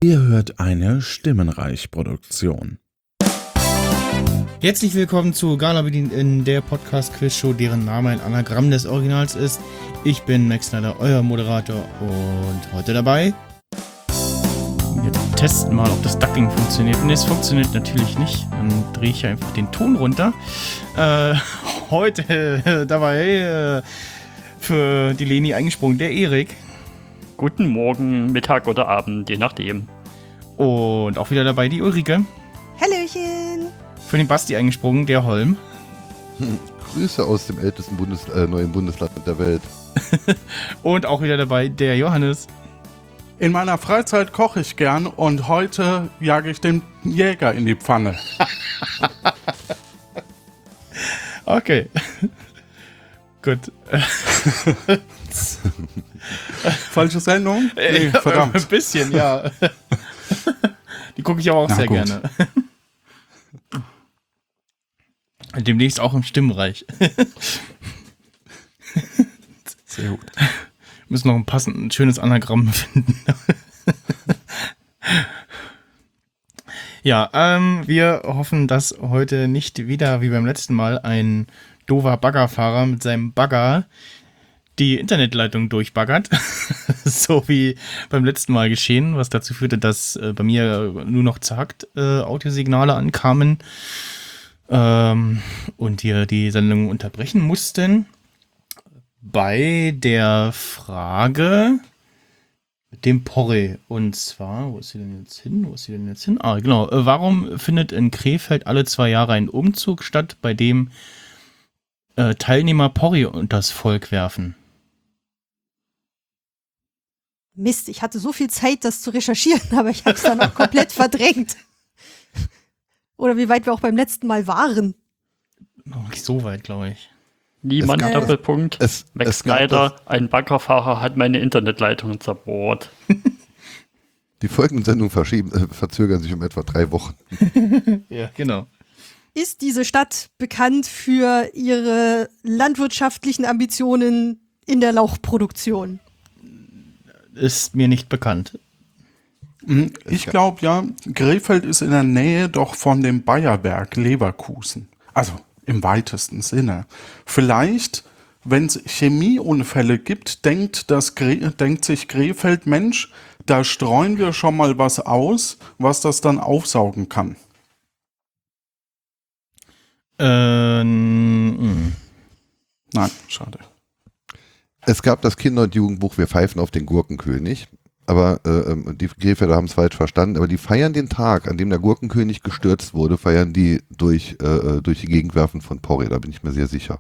Ihr hört eine Stimmenreich-Produktion. Herzlich willkommen zu Gala bedient in der Podcast-Quiz-Show, deren Name ein Anagramm des Originals ist. Ich bin Max Snyder, euer Moderator, und heute dabei. Wir testen mal, ob das Ducking funktioniert. Ne, es funktioniert natürlich nicht. Dann drehe ich einfach den Ton runter. Heute dabei für die Leni eingesprungen, der Erik. Guten Morgen, Mittag oder Abend, je nachdem. Und auch wieder dabei die Ulrike. Hallöchen! Für den Basti eingesprungen, der Holm. Grüße aus dem ältesten neuen Bundesland der Welt. Und auch wieder dabei der Johannes. In meiner Freizeit koche ich gern und heute jage ich den Jäger in die Pfanne. Okay. Gut. Falsche Sendung? Nee, verdammt. Ein bisschen, ja. Die gucke ich aber auch sehr gut. gerne. Demnächst auch im Stimmreich. Sehr gut. Wir müssen noch ein schönes Anagramm finden. Ja, wir hoffen, dass heute nicht wieder wie beim letzten Mal ein doofer Baggerfahrer mit seinem Bagger die Internetleitung durchbaggert. So wie beim letzten Mal geschehen, was dazu führte, dass bei mir nur noch zagt Audiosignale ankamen und wir die Sendung unterbrechen mussten. Bei der Frage mit dem Porree. Und zwar, wo ist sie denn jetzt hin? Ah, genau. Warum findet in Krefeld alle 2 Jahre ein Umzug statt, bei dem Teilnehmer Porree unters Volk werfen? Mist, ich hatte so viel Zeit, das zu recherchieren, aber ich habe es dann auch komplett verdrängt. Oder wie weit wir auch beim letzten Mal waren. Noch nicht so weit, glaube ich. Niemand, Es gab- Doppelpunkt. es Max gab Snyder, ein Baggerfahrer hat meine Internetleitung zerbohrt. Die folgenden Sendungen verzögern sich um etwa 3 Wochen. Ja, genau. Ist diese Stadt bekannt für ihre landwirtschaftlichen Ambitionen in der Lauchproduktion? Ist mir nicht bekannt. Ich glaube ja, Krefeld ist in der Nähe doch von dem Bayerwerk Leverkusen. Also im weitesten Sinne. Vielleicht, wenn es Chemieunfälle gibt, denkt sich Krefeld, Mensch, da streuen wir schon mal was aus, was das dann aufsaugen kann. Nein, Nein, schade. Es gab das Kinder- und Jugendbuch Wir pfeifen auf den Gurkenkönig. Aber die Krefelder haben es falsch verstanden. Aber die feiern den Tag, an dem der Gurkenkönig gestürzt wurde, feiern die durch die Gegend werfen von Porree. Da bin ich mir sehr sicher.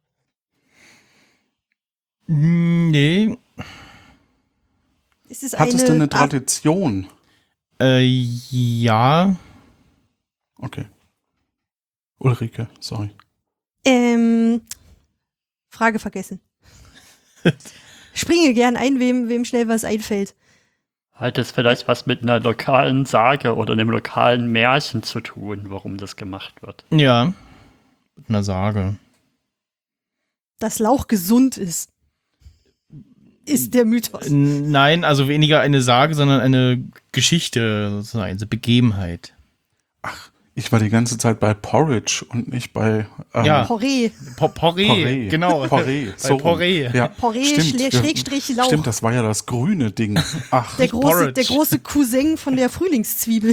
Nee. Ist es Hat es denn eine Art- Tradition? Ja. Okay. Ulrike, sorry. Frage vergessen. Springe gern ein, wem schnell was einfällt. Hat es vielleicht was mit einer lokalen Sage oder einem lokalen Märchen zu tun, warum das gemacht wird? Ja. Mit einer Sage. Dass Lauch gesund ist. Ist der Mythos. Nein, also weniger eine Sage, sondern eine Geschichte, sozusagen, eine Begebenheit. Ich war die ganze Zeit bei Porridge und nicht bei Ja. Porree. Porree, genau. Porree, Bei Porree. Ja, Porree, stimmt. Schrägstrich Lauch. Stimmt, das war ja das grüne Ding. Ach, Der Porridge. große Cousin von der Frühlingszwiebel.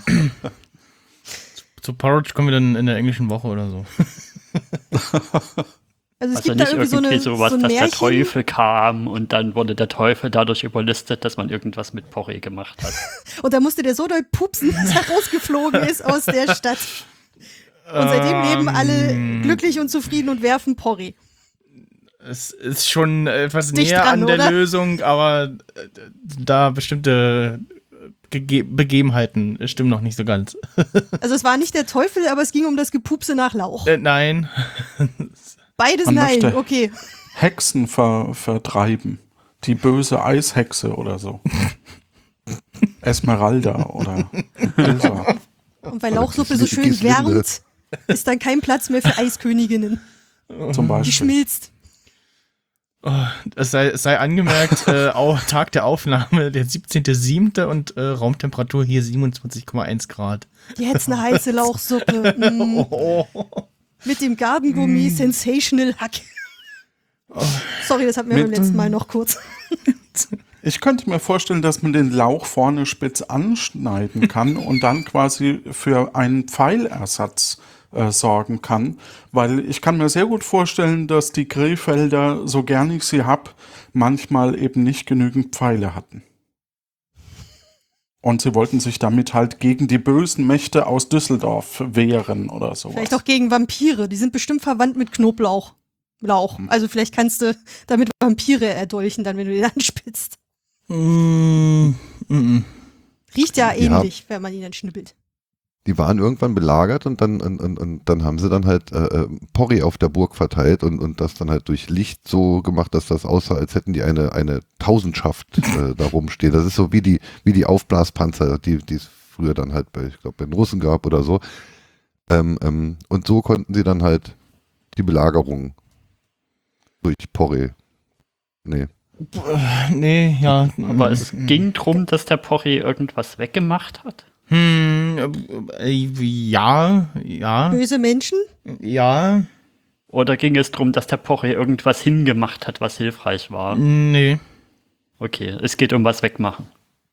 Zu Porridge kommen wir dann in der englischen Woche oder so. Also es Also gibt da nicht irgendwie irgendwie so sowas, ein dass der Märchen. Teufel kam und dann wurde der Teufel dadurch überlistet, dass man irgendwas mit Porree gemacht hat. Und da musste der so doll pupsen, dass er rausgeflogen ist aus der Stadt. Und seitdem leben alle glücklich und zufrieden und werfen Porree. Es ist schon etwas Dicht näher dran, an der oder? Lösung, aber da bestimmte Begebenheiten stimmen noch nicht so ganz. Also es war nicht der Teufel, aber es ging um das Gepupse nach Lauch. Nein. Beides Man nein, möchte- okay. Hexen vertreiben. Die böse Eishexe oder so. Esmeralda oder Elsa. Und weil Lauchsuppe so schön Gislinde. wärmt, ist dann kein Platz mehr für Eisköniginnen. Zum Beispiel. Die schmilzt. Es sei angemerkt, Tag der Aufnahme der 17.07. und Raumtemperatur hier 27,1 Grad. Jetzt eine heiße Lauchsuppe. Mit dem Gardengummi Sensational Hack. Sorry, das hatten wir beim letzten Mal noch kurz. Ich könnte mir vorstellen, dass man den Lauch vorne spitz anschneiden kann und dann quasi für einen Pfeilersatz sorgen kann, weil ich kann mir sehr gut vorstellen, dass die Krefelder, so gern ich sie hab, manchmal eben nicht genügend Pfeile hatten. Und sie wollten sich damit halt gegen die bösen Mächte aus Düsseldorf wehren oder sowas. Vielleicht auch gegen Vampire. Die sind bestimmt verwandt mit Knoblauch. Also vielleicht kannst du damit Vampire erdolchen, dann wenn du den anspitzt. Riecht ja ähnlich, wenn man ihn dann schnippelt. Die waren irgendwann belagert und dann haben sie dann halt Porree auf der Burg verteilt und das dann halt durch Licht so gemacht, dass das aussah, als hätten die eine Tausendschaft da rumstehen. Das ist so wie die Aufblaspanzer, die es früher dann halt bei den Russen gab oder so. Und so konnten sie dann halt die Belagerung durch Porree. Nee, ja. Aber es ging drum, dass der Porree irgendwas weggemacht hat. Ja. Böse Menschen? Ja. Oder ging es drum, dass der Porree irgendwas hingemacht hat, was hilfreich war? Nee. Okay, es geht um was wegmachen.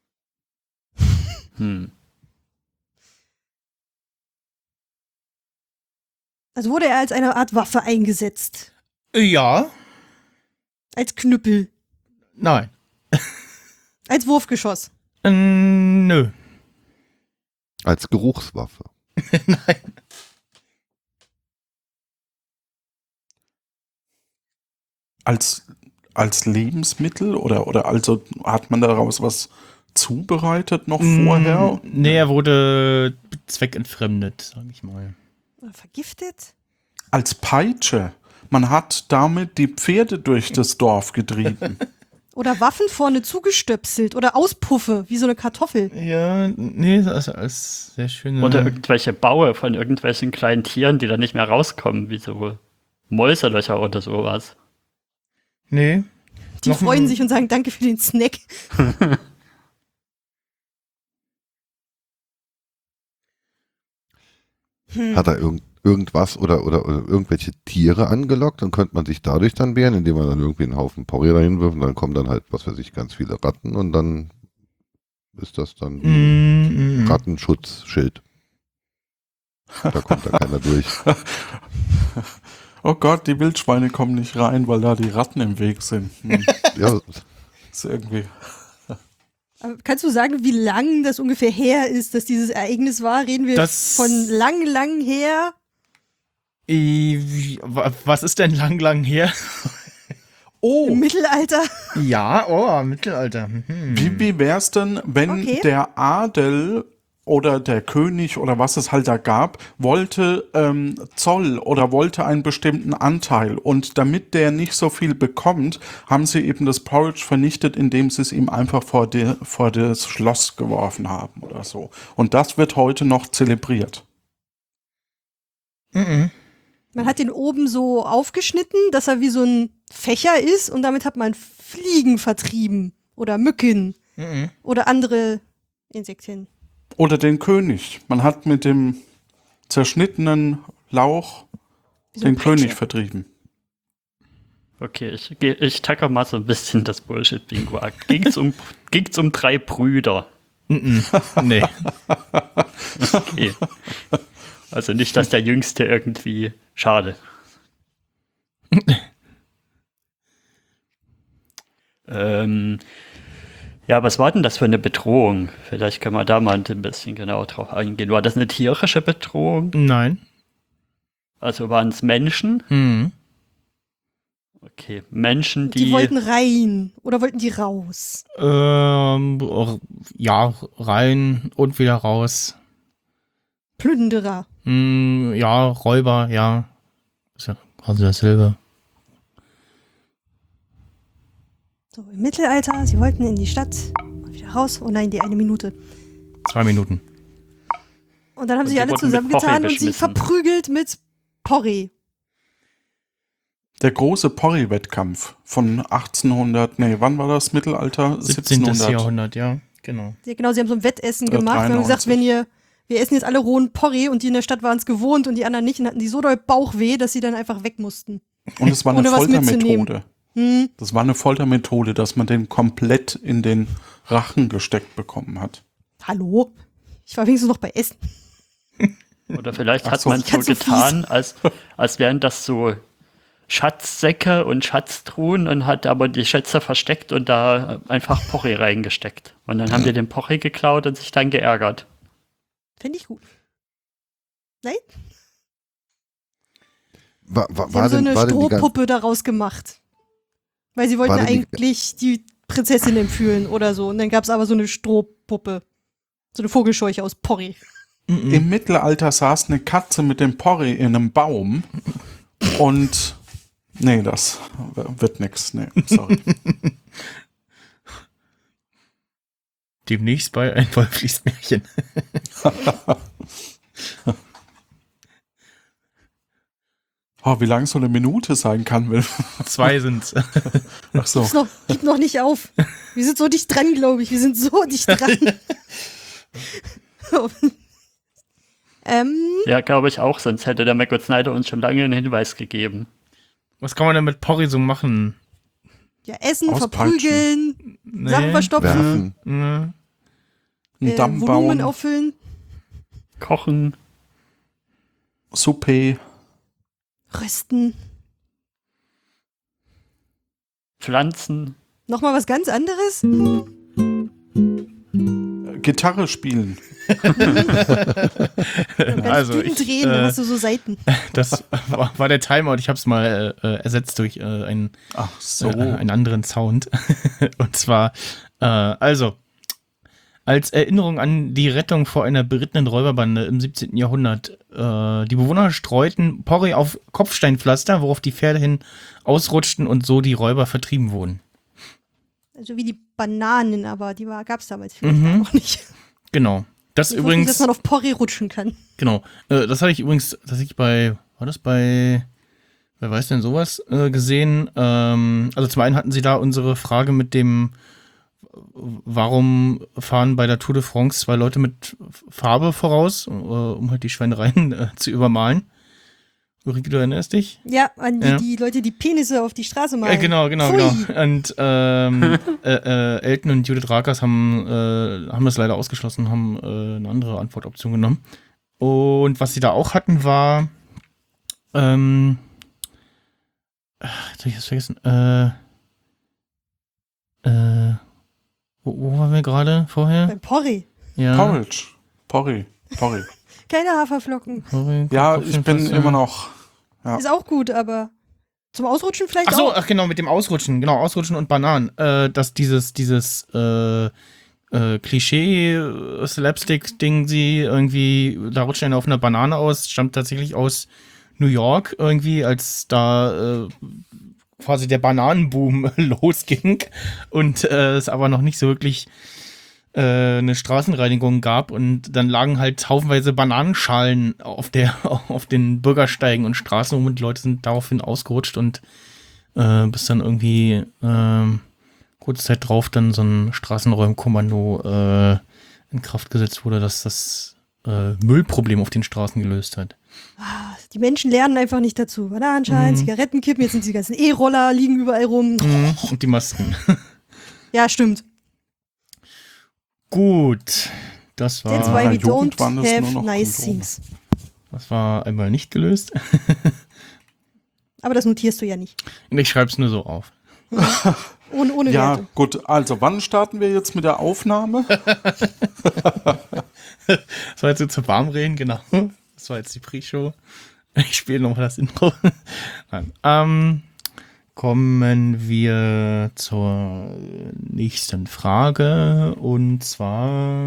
Also wurde er als eine Art Waffe eingesetzt. Ja. Als Knüppel. Nein. Als Wurfgeschoss. Nö. als Geruchswaffe. Nein. Als Lebensmittel oder also hat man daraus was zubereitet noch vorher? Nee, er wurde zweckentfremdet, sag ich mal. Oder vergiftet? Als Peitsche. Man hat damit die Pferde durch das Dorf getrieben. Oder Waffen vorne zugestöpselt oder Auspuffe, wie so eine Kartoffel. Ja, nee, das ist alles sehr schön. Oder irgendwelche Baue von irgendwelchen kleinen Tieren, die da nicht mehr rauskommen, wie so Mäuselöcher oder sowas. Nee. Die freuen sich und sagen Danke für den Snack. Hat er irgendwas oder irgendwelche Tiere angelockt, dann könnte man sich dadurch dann wehren, indem man dann irgendwie einen Haufen Porree dahin wirft und dann kommen dann halt, was weiß ich, ganz viele Ratten und dann ist das dann ein Rattenschutzschild. Da kommt dann keiner durch. Oh Gott, die Wildschweine kommen nicht rein, weil da die Ratten im Weg sind. Ja, Ist irgendwie. Aber kannst du sagen, wie lang das ungefähr her ist, dass dieses Ereignis war? Reden wir von lang her? Was ist denn lang her? Im Mittelalter? Ja, Mittelalter. Wie wär's denn, wenn der Adel oder der König oder was es halt da gab, wollte Zoll oder wollte einen bestimmten Anteil und damit der nicht so viel bekommt, haben sie eben das Porridge vernichtet, indem sie es ihm einfach vor das Schloss geworfen haben oder so. Und das wird heute noch zelebriert. Man hat den oben so aufgeschnitten, dass er wie so ein Fächer ist und damit hat man Fliegen vertrieben oder Mücken oder andere Insektien. Oder den König. Man hat mit dem zerschnittenen Lauch den König vertrieben. Okay, ich tacke mal so ein bisschen das Bullshit-Bingo ab. Ging's um 3 Brüder? Nee. Okay. Also nicht, dass der Jüngste irgendwie... Schade. Ja, was war denn das für eine Bedrohung? Vielleicht können wir da mal ein bisschen genauer drauf eingehen. War das eine tierische Bedrohung? Nein. Also waren es Menschen? Okay, Menschen, Die wollten rein oder wollten die raus? Ja, rein und wieder raus. Plünderer. Ja, Räuber, ja. Ist ja quasi dasselbe. So, im Mittelalter, sie wollten in die Stadt und wieder raus. Oh nein, die 1 Minute. 2 Minuten. Und dann haben Und sich die alle wurden mit zusammengetan Porree und sie beschmissen. verprügelt mit Porree. Der große Porri-Wettkampf von 1800, wann war das? Mittelalter? 17. Jahrhundert, ja, genau. Ja, genau, sie haben so ein Wettessen gemacht. Wir haben gesagt, 93. wir essen jetzt alle rohen Porree und die in der Stadt waren es gewohnt und die anderen nicht und hatten die so doll Bauchweh, dass sie dann einfach weg mussten. Und es war eine Ohne was Foltermethode. Hm. Das war eine Foltermethode, dass man den komplett in den Rachen gesteckt bekommen hat. Hallo? Ich war wenigstens noch bei Essen. Oder vielleicht Ach hat so. man so Ganz so getan, als wären das so Schatzsäcke und Schatztruhen und hat aber die Schätze versteckt und da einfach Porree reingesteckt. Und dann haben die den Porree geklaut und sich dann geärgert. Finde ich gut. Nein? War Sie haben so eine denn die ganze, Strohpuppe daraus gemacht. Weil sie wollten War denn die- eigentlich die Prinzessin entführen oder so. Und dann gab es aber so eine Strohpuppe. So eine Vogelscheuche aus Porree. Im Mittelalter saß eine Katze mit dem Porree in einem Baum und das wird nix. Nee, sorry. Demnächst bei ein Wolf liest Märchen. Wie lang so eine Minute sein kann, will. 2 sind's. Ach so. Gib noch nicht auf. Wir sind so dicht dran, glaube ich. Wir sind so dicht dran. Ja, glaube ich auch, sonst hätte der Maggot Snyder uns schon lange einen Hinweis gegeben. Was kann man denn mit Porree so machen? Ja, essen, Auspeitschen. verprügeln, Nee. Sachen verstopfen, werfen? Ne. Einen Damm Volumen bauen, auffüllen. Kochen, Suppe, Rösten. Pflanzen. Nochmal was ganz anderes? Gitarre spielen. Also, Ganz drehen, dann hast du so Seiten. Das war der Timeout. Ich habe es mal ersetzt durch einen Ach so. einen anderen Sound. Und zwar, als Erinnerung an die Rettung vor einer berittenen Räuberbande im 17. Jahrhundert. Die Bewohner streuten Porree auf Kopfsteinpflaster, worauf die Pferde hin ausrutschten und so die Räuber vertrieben wurden. Also wie die Bananen, aber die gab es damals vielleicht noch nicht. Genau. Das Ich wusste nicht, übrigens, dass man auf Porree rutschen kann. genau. Das hatte ich übrigens tatsächlich wer weiß denn sowas, gesehen. Also zum einen hatten sie da unsere Frage mit dem, warum fahren bei der Tour de France 2 Leute mit Farbe voraus, um halt die Schweinereien zu übermalen. Ulrike, du erinnerst dich? Ja, an Ja. die Leute, die Penisse auf die Straße malen. Genau. Pfui. Und Elton und Judith Rakers haben das leider ausgeschlossen, haben eine andere Antwortoption genommen. Und was sie da auch hatten, war jetzt hab ich das vergessen. Wo waren wir gerade vorher? Beim Porree. Ja. Porridge. Porree. Keine Haferflocken. Porree, Ja, ich bin Kopfsteinpflaster. immer noch. Ja. Ist auch gut, aber zum Ausrutschen vielleicht Ach so, auch. genau, mit dem Ausrutschen. Genau, Ausrutschen und Bananen. Dass dieses Klischee-Slapstick-Ding, sie irgendwie, da rutscht einer auf einer Banane aus, stammt tatsächlich aus New York irgendwie, als da quasi der Bananenboom losging und es aber noch nicht so wirklich eine Straßenreinigung gab und dann lagen halt haufenweise Bananenschalen auf den Bürgersteigen und Straßen und die Leute sind daraufhin ausgerutscht und bis dann irgendwie kurze Zeit drauf dann so ein Straßenräumkommando in Kraft gesetzt wurde, dass das Müllproblem auf den Straßen gelöst hat. Die Menschen lernen einfach nicht dazu. Bananenschalen, Zigarettenkippen, jetzt sind die ganzen E-Roller, liegen überall rum. Und die Masken. Ja, stimmt. Gut, das That's war, why we Jugend don't waren das nur have noch nice Kondome. things. das war einmal nicht gelöst. Aber das notierst du ja nicht. Und ich schreibe es nur so auf. Ohne Ja, Werte. gut. Also, wann starten wir jetzt mit der Aufnahme? Das war jetzt so zu Warmreden, genau. Das war jetzt die Pre-Show. Ich spiele nochmal das Intro. Nein. Kommen wir zur nächsten Frage. Und zwar,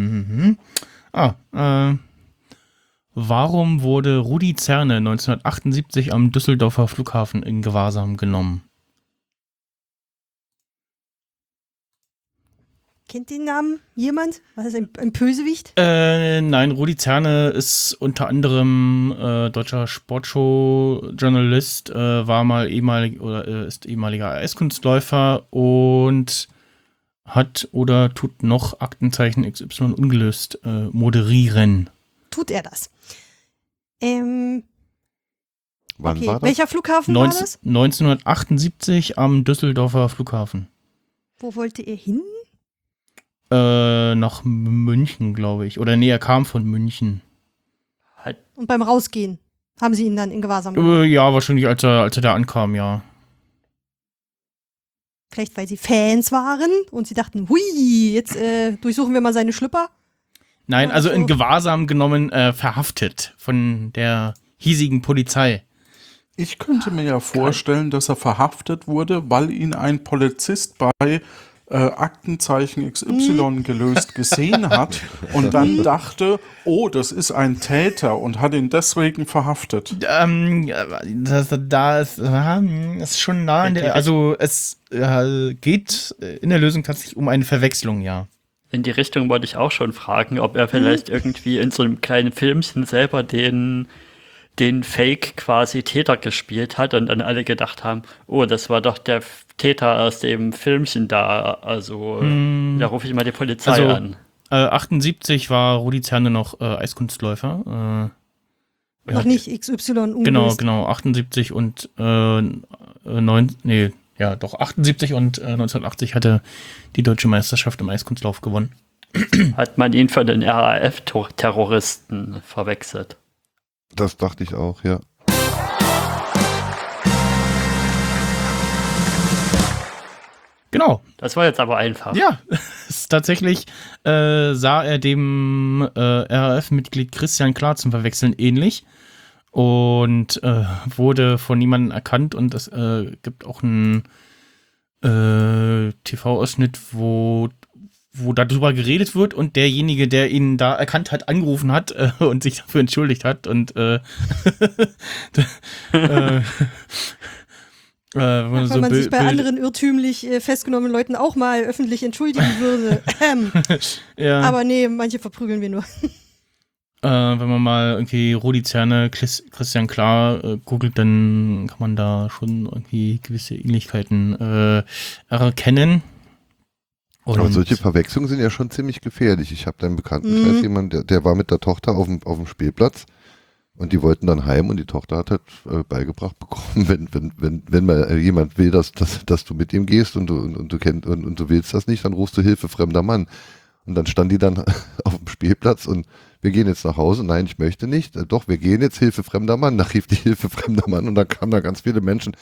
warum wurde Rudi Zerne 1978 am Düsseldorfer Flughafen in Gewahrsam genommen? Kennt den Namen jemand? Was ist ein Bösewicht? Nein, Rudi Zerne ist unter anderem deutscher Sportshow-Journalist, war mal ist ehemaliger Eiskunstläufer und hat oder tut noch Aktenzeichen XY ungelöst moderieren. Tut er das? Wann Okay, war das? welcher Flughafen war das? 1978 am Düsseldorfer Flughafen. Wo wollte er hin? Nach München, glaube ich. Oder nee, er kam von München. Und beim Rausgehen haben sie ihn dann in Gewahrsam genommen. Ja, wahrscheinlich, als er da ankam, ja. Vielleicht, weil sie Fans waren und sie dachten, hui, jetzt durchsuchen wir mal seine Schlüpper. Nein, Ja, also so. in Gewahrsam genommen, verhaftet von der hiesigen Polizei. Ich könnte mir ja vorstellen, dass er verhaftet wurde, weil ihn ein Polizist bei Aktenzeichen XY gelöst gesehen hat und dann dachte, oh, das ist ein Täter und hat ihn deswegen verhaftet. Das ist schon nah an der, also es geht in der Lösung tatsächlich um eine Verwechslung, ja. In die Richtung wollte ich auch schon fragen, ob er vielleicht irgendwie in so einem kleinen Filmchen selber den Fake quasi Täter gespielt hat und dann alle gedacht haben, oh, das war doch der Täter aus dem Filmchen da, also da rufe ich mal die Polizei an. 78 war Rudi Zerne noch Eiskunstläufer. Noch nicht XY ungelöst. Genau, 78 und 78 und 1980 hatte die deutsche Meisterschaft im Eiskunstlauf gewonnen. Hat man ihn für den RAF-Terroristen verwechselt? Das dachte ich auch, ja. Genau. Das war jetzt aber einfach. Ja, ist tatsächlich sah er dem RAF-Mitglied Christian Klar zum Verwechseln ähnlich und wurde von niemandem erkannt und es gibt auch einen TV-Ausschnitt, wo darüber geredet wird und derjenige, der ihn da erkannt hat, angerufen hat und sich dafür entschuldigt hat und Weil man sich bei anderen irrtümlich festgenommenen Leuten auch mal öffentlich entschuldigen würde. Ja. Aber nee, manche verprügeln wir nur. Wenn man mal irgendwie Rudi Zerne, Christian Klar googelt, dann kann man da schon irgendwie gewisse Ähnlichkeiten erkennen. Und Aber solche Verwechslungen sind ja schon ziemlich gefährlich. Ich habe da einen Bekanntenkreis, jemand, der war mit der Tochter auf dem Spielplatz und die wollten dann heim und die Tochter hat halt beigebracht bekommen, wenn mal jemand will, dass du mit ihm gehst und du willst das nicht, dann rufst du Hilfe fremder Mann. Und dann stand die dann auf dem Spielplatz und wir gehen jetzt nach Hause. Nein, ich möchte nicht. Doch, wir gehen jetzt, Hilfe fremder Mann. Da rief die Hilfe fremder Mann und dann kamen da ganz viele Menschen.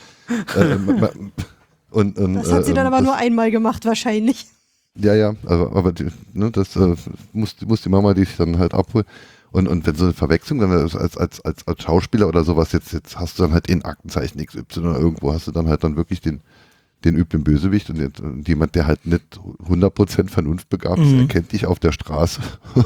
Das hat sie dann aber nur einmal gemacht wahrscheinlich. Ja, aber das muss die Mama dich dann halt abholen. Und wenn so eine Verwechslung dann als Schauspieler oder sowas, jetzt hast du dann halt in Aktenzeichen XY oder irgendwo hast du dann halt dann wirklich den üblen Bösewicht und jemand, der halt nicht 100% vernunftbegabt ist, erkennt dich auf der Straße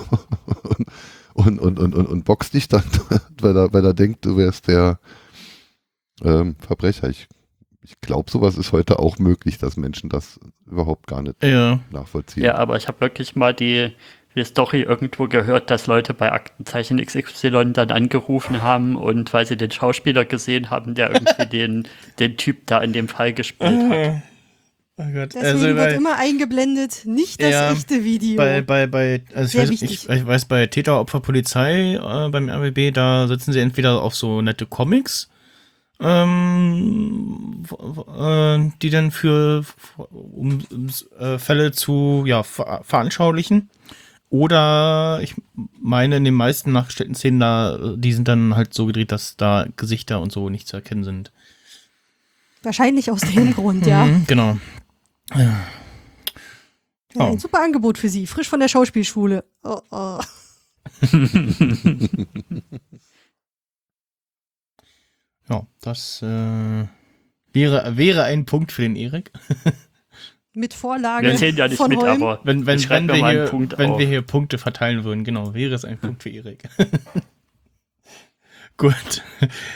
und boxt dich dann, weil er denkt, du wärst der Verbrecher. Ich glaube, sowas ist heute auch möglich, dass Menschen das überhaupt gar nicht nachvollziehen. Ja, aber ich habe wirklich mal die Story irgendwo gehört, dass Leute bei Aktenzeichen XY dann angerufen haben und weil sie den Schauspieler gesehen haben, der irgendwie den Typ da in dem Fall gespielt hat. Oh Gott. Deswegen wird immer eingeblendet, nicht das echte Video. Ich weiß, bei Täter-Opfer-Polizei beim RBB, da sitzen sie entweder auf so nette Comics, die dann um Fälle zu veranschaulichen. Oder ich meine, in den meisten nachgestellten Szenen, die sind dann halt so gedreht, dass da Gesichter und so nicht zu erkennen sind. Wahrscheinlich aus dem Grund, ja. Genau. Ja, ein super Angebot für Sie, frisch von der Schauspielschule. Oh. Ja, das wäre ein Punkt für den Erik. Mit Vorlage Wir zählen ja nicht von mit, Holm. aber Wenn wir wir hier Punkte verteilen würden, genau, wäre es ein Punkt für Erik. Gut.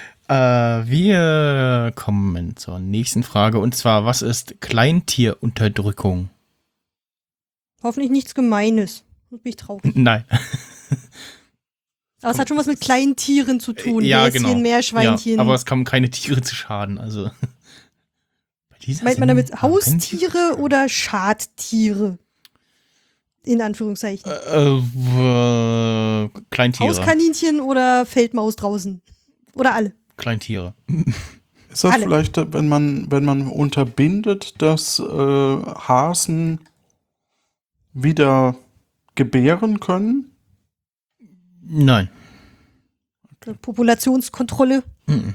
Wir kommen zur nächsten Frage und zwar, was ist Kleintierunterdrückung? Hoffentlich nichts Gemeines. Sonst bin ich traurig. Nein. Aber es hat schon was mit kleinen Tieren zu tun. Ja, Häschen, genau. Meerschweinchen. Ja, aber es kommen keine Tiere zu Schaden. Also. Bei dieser Meint man Sendung damit haben keine Tiere- Haustiere oder Schadtiere? In Anführungszeichen. Kleintiere. Hauskaninchen oder Feldmaus draußen? Oder alle? Kleintiere. Ist das Alle. vielleicht, wenn man unterbindet, dass Hasen wieder gebären können? Nein. Populationskontrolle? Mhm.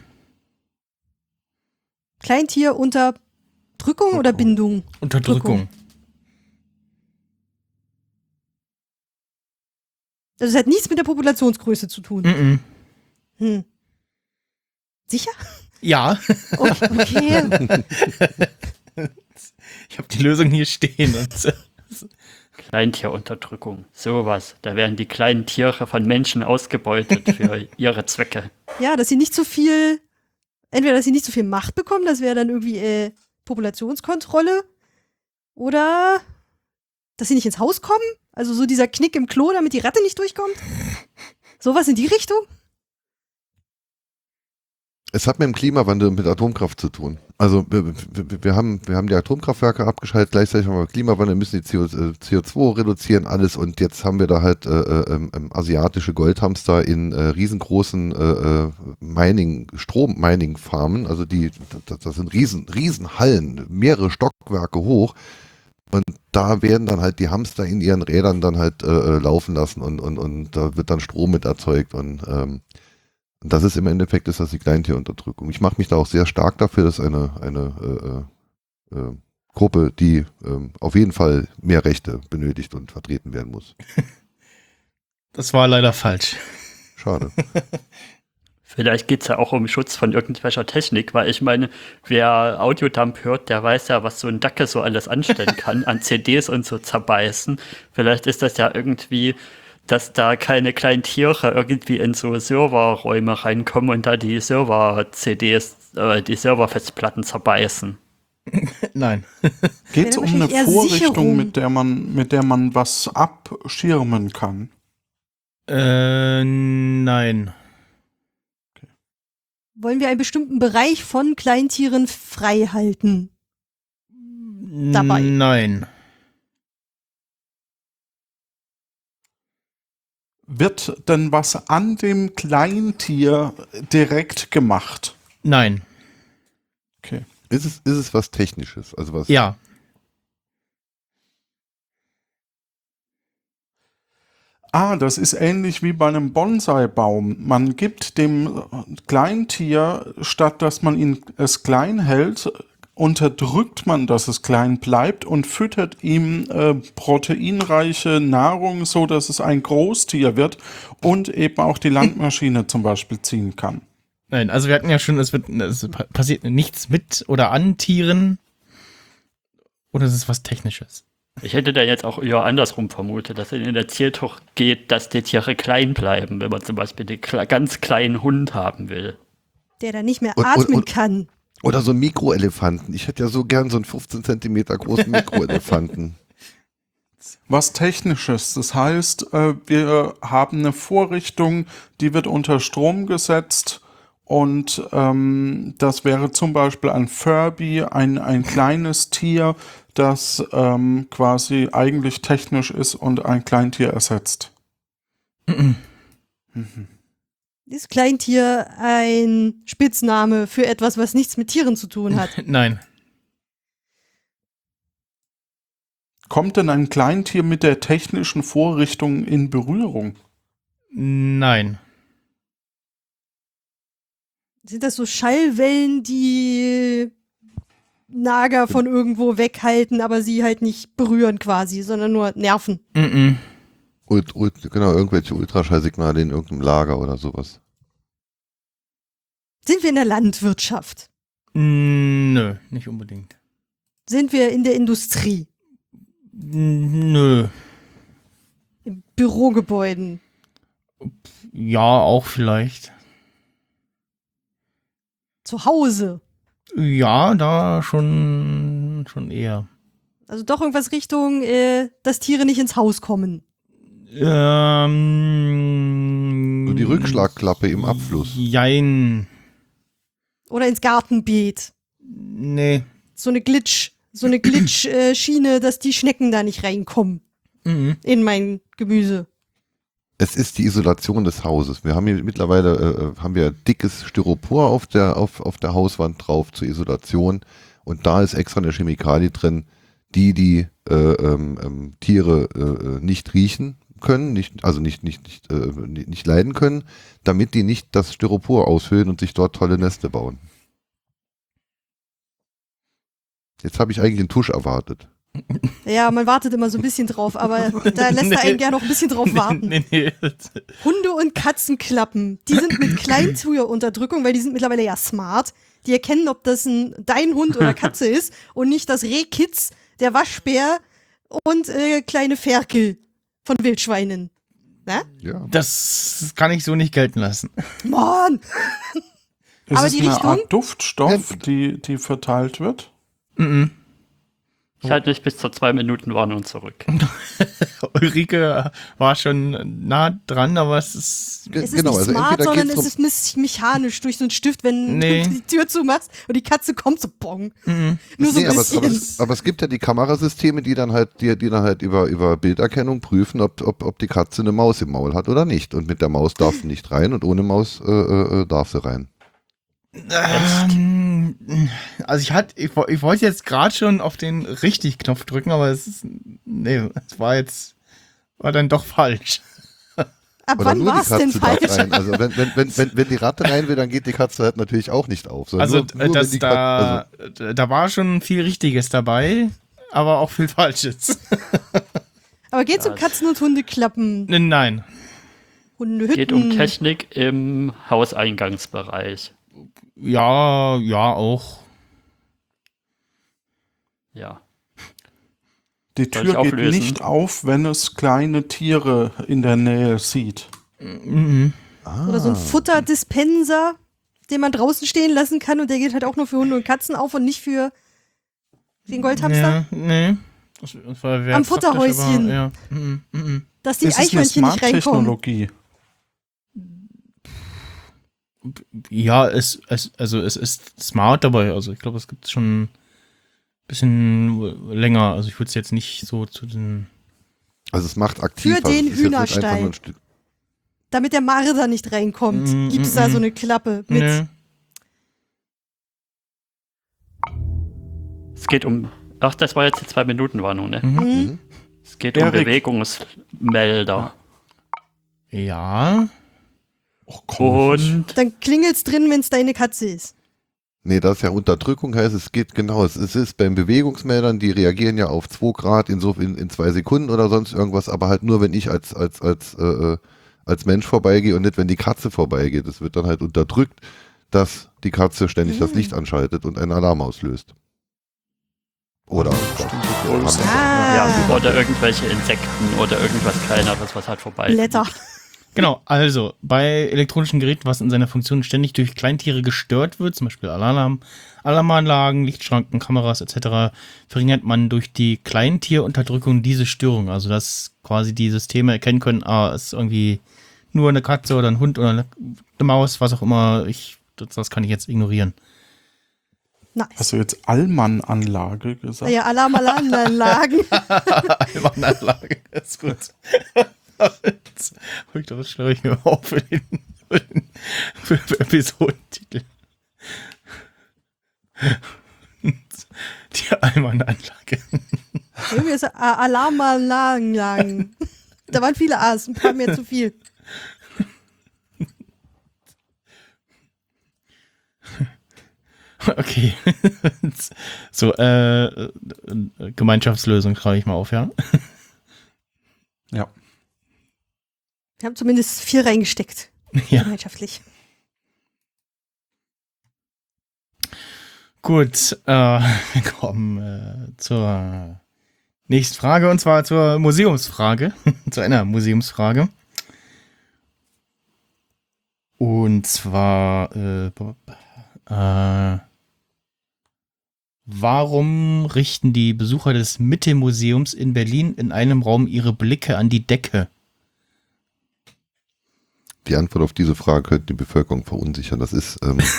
Kleintier unter Drückung oder Bindung? Unterdrückung. Also es hat nichts mit der Populationsgröße zu tun. Mhm. Hm. Sicher? Ja, Okay. ich habe die Lösung hier stehen. Und, Kleintierunterdrückung, sowas. Da werden die kleinen Tiere von Menschen ausgebeutet für ihre Zwecke. Ja, dass sie nicht so viel, entweder dass sie nicht so viel Macht bekommen, das wäre dann irgendwie Populationskontrolle, oder dass sie nicht ins Haus kommen, also so dieser Knick im Klo, damit die Ratte nicht durchkommt. Sowas in die Richtung? Es hat mit dem Klimawandel und mit Atomkraft zu tun. Also wir haben die Atomkraftwerke abgeschaltet, gleichzeitig haben wir Klimawandel, müssen die CO2 reduzieren, alles, und jetzt haben wir da halt asiatische Goldhamster in riesengroßen Strom-Mining-Farmen, also das sind Riesenhallen, mehrere Stockwerke hoch, und da werden dann halt die Hamster in ihren Rädern dann halt laufen lassen, und da wird dann Strom mit erzeugt, und das ist im Endeffekt das die Kleintierunterdrückung. Ich mache mich da auch sehr stark dafür, dass eine Gruppe, die auf jeden Fall mehr Rechte benötigt und vertreten werden muss. das war leider falsch. Schade. Vielleicht geht es ja auch um Schutz von irgendwelcher Technik, weil ich meine, wer Audiodump hört, der weiß ja, was so ein Dacke so alles anstellen kann, an CDs und so zerbeißen. Vielleicht ist das ja irgendwie, dass da keine kleinen Tiere irgendwie in so Serverräume reinkommen und da die Server-CDs, die Serverfestplatten zerbeißen. Nein. Geht es Ja, um eine wahrscheinlich eher Vorrichtung, Sicherung. mit der man was abschirmen kann? Nein. Wollen wir einen bestimmten Bereich von Kleintieren frei halten? Dabei. Nein. Wird denn was an dem Kleintier direkt gemacht? Nein. Okay. Ist es was Technisches? Also was? Ja. Das ist ähnlich wie bei einem Bonsai-Baum. Man gibt dem Kleintier, statt dass man es klein hält, unterdrückt man, dass es klein bleibt und füttert ihm proteinreiche Nahrung, so dass es ein Großtier wird und eben auch die Landmaschine zum Beispiel ziehen kann. Nein, also wir hatten ja schon, es passiert nichts mit oder an Tieren. Oder es ist was Technisches. Ich hätte da jetzt auch eher andersrum vermutet, dass es in der Tierzucht geht, dass die Tiere klein bleiben, wenn man zum Beispiel den ganz kleinen Hund haben will. Der da nicht mehr Und- atmen und- kann. Oder so Mikroelefanten. Ich hätte ja so gern so einen 15 Zentimeter großen Mikroelefanten. Was Technisches, das heißt, wir haben eine Vorrichtung, die wird unter Strom gesetzt und das wäre zum Beispiel ein Furby, ein kleines Tier, das quasi eigentlich technisch ist und ein Kleintier ersetzt. Ist Kleintier ein Spitzname für etwas, was nichts mit Tieren zu tun hat? Nein. Kommt denn ein Kleintier mit der technischen Vorrichtung in Berührung? Nein. Sind das so Schallwellen, die Nager von irgendwo weghalten, aber sie halt nicht berühren quasi, sondern nur nerven? Mhm. Genau, irgendwelche Ultraschallsignale in irgendeinem Lager oder sowas. Sind wir in der Landwirtschaft? Nö, nicht unbedingt. Sind wir in der Industrie? Nö. In Bürogebäuden? Ja, auch vielleicht. Zu Hause? Ja, da schon eher. Also doch irgendwas Richtung, dass Tiere nicht ins Haus kommen. Nur die Rückschlagklappe im Abfluss. Jein. Oder ins Gartenbeet. Nee. So eine Glitch-Schiene, dass die Schnecken da nicht reinkommen. Mhm. In mein Gemüse. Es ist die Isolation des Hauses. Wir haben hier mittlerweile haben wir dickes Styropor auf der Hauswand drauf zur Isolation und da ist extra eine Chemikalie drin, die Tiere nicht riechen können, nicht leiden können, damit die nicht das Styropor aushöhlen und sich dort tolle Nester bauen. Jetzt habe ich eigentlich einen Tusch erwartet. Ja, man wartet immer so ein bisschen drauf, aber da lässt er einen gerne noch ein bisschen drauf warten. Nee. Hunde- und Katzenklappen, die sind mit Kleintierunterdrückung, weil die sind mittlerweile ja smart. Die erkennen, ob das dein Hund oder Katze ist und nicht das Rehkitz, der Waschbär und kleine Ferkel von Wildschweinen. Na? Ja. Das kann ich so nicht gelten lassen. Mann! Ist Aber es die eine Richtung? Art Duftstoff, die verteilt wird? Mhm. Ich halte mich bis zur 2 Minuten Warnung zurück. Ulrike war schon nah dran, aber es ist. Es ist nicht smart, sondern es ist mechanisch durch so einen Stift, wenn du die Tür zumachst und die Katze kommt so bong. Mhm. Nur so ein bisschen. Aber es gibt ja die Kamerasysteme, die dann halt über Bilderkennung prüfen, ob die Katze eine Maus im Maul hat oder nicht. Und mit der Maus darf sie nicht rein und ohne Maus darf sie rein. Also ich wollte jetzt gerade schon auf den Richtig-Knopf drücken, aber es war dann doch falsch. Ab Oder wann nur war die es denn Katze darf falsch? rein. Also wenn die Ratte rein will, dann geht die Katze halt natürlich auch nicht auf. Sondern Also nur, wenn die da war schon viel Richtiges dabei, aber auch viel Falsches. Aber geht's um Katzen- und Hundeklappen? Nein. Hundehütten? Geht um Technik im Hauseingangsbereich. Ja, auch. Ja. Die Soll ich Tür geht auflösen? nicht auf, wenn es kleine Tiere in der Nähe sieht. Mhm. Oder so ein Futterdispenser, den man draußen stehen lassen kann und der geht halt auch nur für Hunde und Katzen auf und nicht für den Goldhamster. Ja, nee. Das wäre Am Futterhäuschen. Aber, ja. Mhm. Dass die Das ist eine Eichhörnchen nicht reinkommen. Smart-Technologie. Ja, es ist smart dabei. Also ich glaube, es gibt es schon ein bisschen länger. Also ich würde es jetzt nicht so zu den. Also es macht aktiv. Für den also es ist jetzt nicht einfach nur Hühnerstall. ein Stück- Damit der Marder nicht reinkommt, gibt's da so eine Klappe mit. Nee. Es geht um. Ach, das war jetzt die 2 Minuten Warnung, ne? Mhm. Es geht um Erik. Bewegungsmelder. Ja. Oh, komm, Und Dann klingelt's drin, wenn's deine Katze ist. Nee, das ist ja Unterdrückung, heißt es geht genau, es ist beim Bewegungsmeldern, die reagieren ja auf 2 Grad in 2 Sekunden oder sonst irgendwas, aber halt nur, wenn ich als Mensch vorbeigehe und nicht, wenn die Katze vorbeigeht. Es wird dann halt unterdrückt, dass die Katze ständig das Licht anschaltet und einen Alarm auslöst. Oder ja, oder irgendwelche Insekten oder irgendwas Kleineres, was halt vorbei Blätter. Genau, also bei elektronischen Geräten, was in seiner Funktion ständig durch Kleintiere gestört wird, zum Beispiel Alarmanlagen, Lichtschranken, Kameras etc., verringert man durch die Kleintierunterdrückung diese Störung. Also dass quasi die Systeme erkennen können, es ist irgendwie nur eine Katze oder ein Hund oder eine Maus, was auch immer, das kann ich jetzt ignorieren. Nice. Hast du jetzt Allmann-Anlage gesagt? Ja, Alarmanlagen. Alarmanlage, ist gut. Ich glaube, das schreibe ich mir auf für Episodentitel. Die Allmann-Anlage. Irgendwie ist Alarmanlagen. Da waren viele A's, ein paar mehr zu viel. Okay. So, Gemeinschaftslösung schreibe ich mal auf, ja? Ja. Wir haben zumindest 4 reingesteckt. Ja. Gemeinschaftlich. Gut, wir kommen zur nächsten Frage, und zwar zur Museumsfrage. Zu einer Museumsfrage. Und zwar Warum richten die Besucher des Mitte-Museums in Berlin in einem Raum ihre Blicke an die Decke? Die Antwort auf diese Frage könnte die Bevölkerung verunsichern. Das ist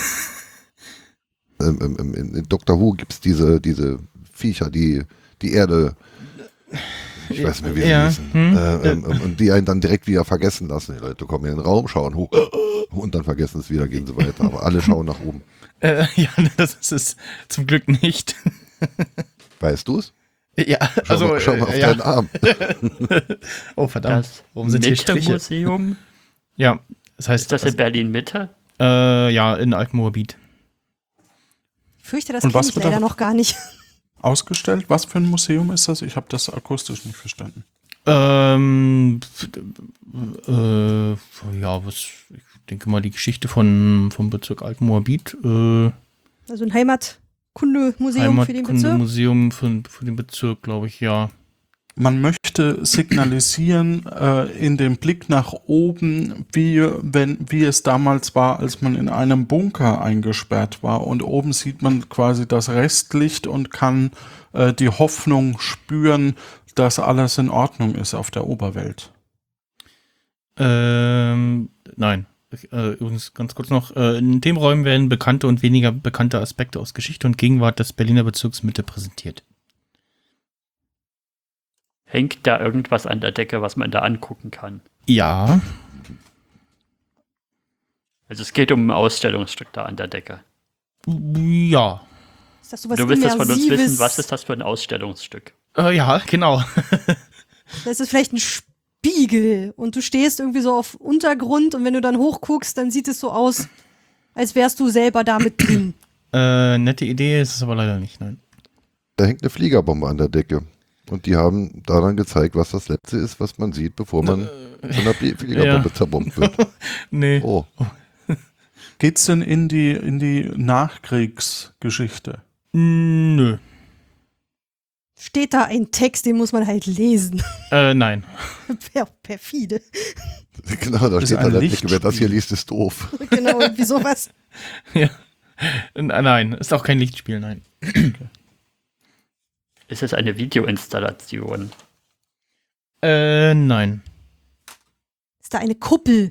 in Doctor Who gibt es diese Viecher, die Erde, ich weiß nicht mehr, wie sie hießen, und die einen dann direkt wieder vergessen lassen. Die Leute kommen in den Raum, schauen hoch und dann vergessen es wieder, gehen sie weiter. Aber alle schauen nach oben. Ja, das ist es zum Glück nicht. Weißt du es? Ja, Schau mal auf deinen Arm. Oh, verdammt. Das Warum sind hier Striche? Mitte-Museum? Ja, das heißt. Ist das in Berlin-Mitte? Ja, in Altenmoabit. Ich fürchte, das Und kenne was ich wird leider da- noch gar nicht. Ausgestellt? Was für ein Museum ist das? Ich habe das akustisch nicht verstanden. Ja, ich denke mal die Geschichte vom Bezirk Altenmoabit. Also ein Heimatkundemuseum für den Bezirk. Heimatkundemuseum für den Bezirk, glaube ich, ja. Man möchte signalisieren in dem Blick nach oben, wie es damals war, als man in einem Bunker eingesperrt war. Und oben sieht man quasi das Restlicht und kann die Hoffnung spüren, dass alles in Ordnung ist auf der Oberwelt. Nein. Übrigens ganz kurz noch, in dem Räumen werden bekannte und weniger bekannte Aspekte aus Geschichte und Gegenwart des Berliner Bezirks Mitte präsentiert. Hängt da irgendwas an der Decke, was man da angucken kann? Ja. Also es geht um ein Ausstellungsstück da an der Decke. Ja. Ist das sowas Du willst das von uns Immersives? wissen, was ist das für ein Ausstellungsstück? Ja, genau. Das ist vielleicht ein Spiegel und du stehst irgendwie so auf Untergrund und wenn du dann hochguckst, dann sieht es so aus, als wärst du selber da mit drin. Nette Idee ist es aber leider nicht, nein. Da hängt eine Fliegerbombe an der Decke. Und die haben daran gezeigt, was das Letzte ist, was man sieht, bevor man von einer Fliegerbombe zerbombt wird. Nee. Oh, Geht's denn in die Nachkriegsgeschichte? Nö. Steht da ein Text, den muss man halt lesen. Nein. Perfide. genau, da Ist steht ein an der Decke, wer das hier Lichtspiel. liest, ist doof. Genau, irgendwie sowas. Ja. Nein, ist auch kein Lichtspiel, nein. Ist es eine Videoinstallation? Nein. Ist da eine Kuppel?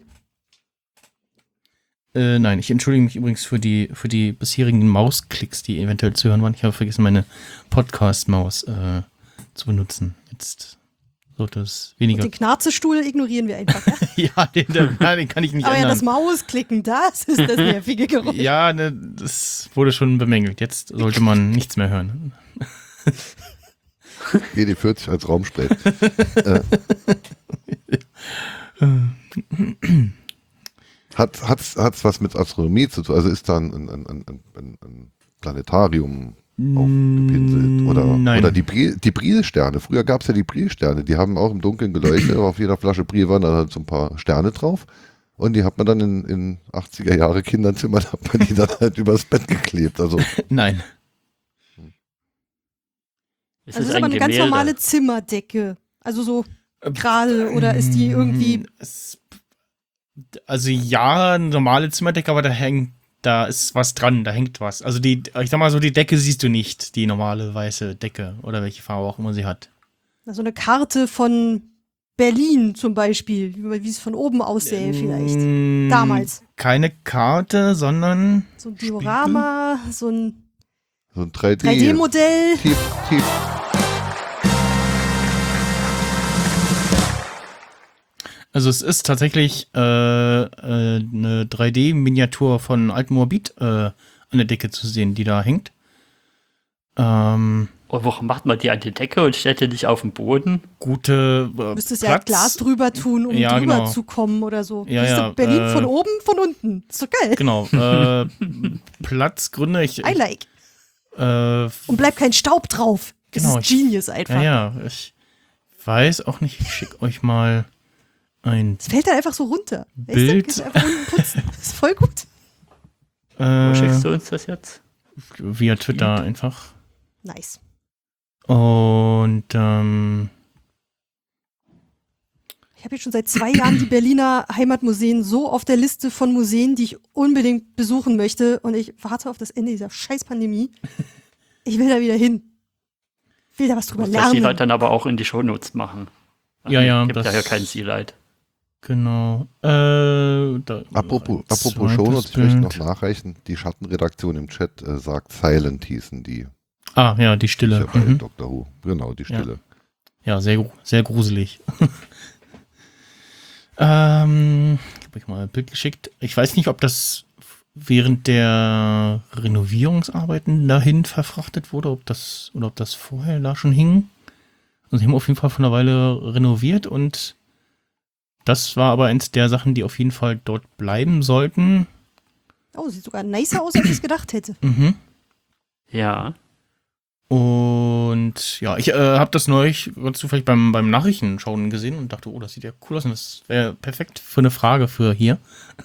Nein, ich entschuldige mich übrigens für die bisherigen Mausklicks, die eventuell zu hören waren. Ich habe vergessen, meine Podcast-Maus zu benutzen. Jetzt sollte es Und weniger. den Knarzestuhl ignorieren wir einfach. Ja? Ja, den kann ich nicht Aber ja, das ändern. Mausklicken, das ist das nervige Geräusch. Ja, ne, das wurde schon bemängelt. Jetzt sollte man nichts mehr hören. GD40 als Raumsprech. Hat's was mit Astronomie zu tun? Also ist da ein Planetarium aufgepinselt? Nein. Oder die Brilsterne. Früher gab es ja die Brilsterne. Die haben auch im Dunkeln geleuchtet. Auf jeder Flasche Bril waren da halt so ein paar Sterne drauf. Und die hat man dann in 80er Jahre Kinderzimmern, hat man die dann halt übers Bett geklebt. Also Nein. Ist Also es ist aber ein eine ganz Gemälde? normale Zimmerdecke. Also so gerade oder ist die irgendwie. Also ja, eine normale Zimmerdecke, aber da ist was dran, da hängt was. Also ich sag mal so, die Decke siehst du nicht, die normale weiße Decke oder welche Farbe auch immer sie hat. So eine Karte von Berlin zum Beispiel, wie es von oben aussähe vielleicht. Damals. Keine Karte, sondern So ein Diorama, so ein so ein 3D. 3D-Modell. Tief. also es ist tatsächlich eine 3D-Miniatur von Altenmoabit an der Decke zu sehen, die da hängt. Und warum macht man die an die Decke und stellt die nicht auf den Boden? Gute Müsstest ja Glas drüber tun, um Ja, drüber genau. zu kommen oder so. Ja, Siehst du, ja, Berlin von oben, von unten. Ist doch geil. Genau. Platzgründe. I like. Äh, Und bleibt kein Staub drauf. Das Genau, ist Genius einfach. ja, ich weiß auch nicht, ich schicke euch mal ein Es fällt dann einfach so runter. Bild. Ist einfach unten putzen. Das ist voll gut. Wo schickst du uns das jetzt? via Twitter einfach. Nice. Und Ich habe jetzt schon seit 2 Jahren die Berliner Heimatmuseen so auf der Liste von Museen, die ich unbedingt besuchen möchte. Und ich warte auf das Ende dieser scheiß Pandemie. Ich will da wieder hin. Ich will da was drüber Muss das Sealight lernen. dann aber auch in die Shownotes machen. Ja, Gibt das- ja hier kein Sealight. Genau. Apropos zweites Shownotes, ich möchte noch Bild. nachreichen, die Schattenredaktion im Chat sagt Silent hießen die. Ah, ja, die Stille. Bei Mhm. Dr. Who. Genau, die Stille. Ja, sehr gruselig. Habe ich mal ein Bild geschickt. Ich weiß nicht, ob das während der Renovierungsarbeiten dahin verfrachtet wurde, ob das vorher da schon hing. Also sie haben auf jeden Fall von einer Weile renoviert und das war aber eins der Sachen, die auf jeden Fall dort bleiben sollten. Oh, sieht sogar nicer aus, als ich es gedacht hätte. Mhm. Ja. Und ja, ich habe das neulich ganz zufällig beim Nachrichtenschauen gesehen und dachte, oh, das sieht ja cool aus und das wäre perfekt für eine Frage für hier.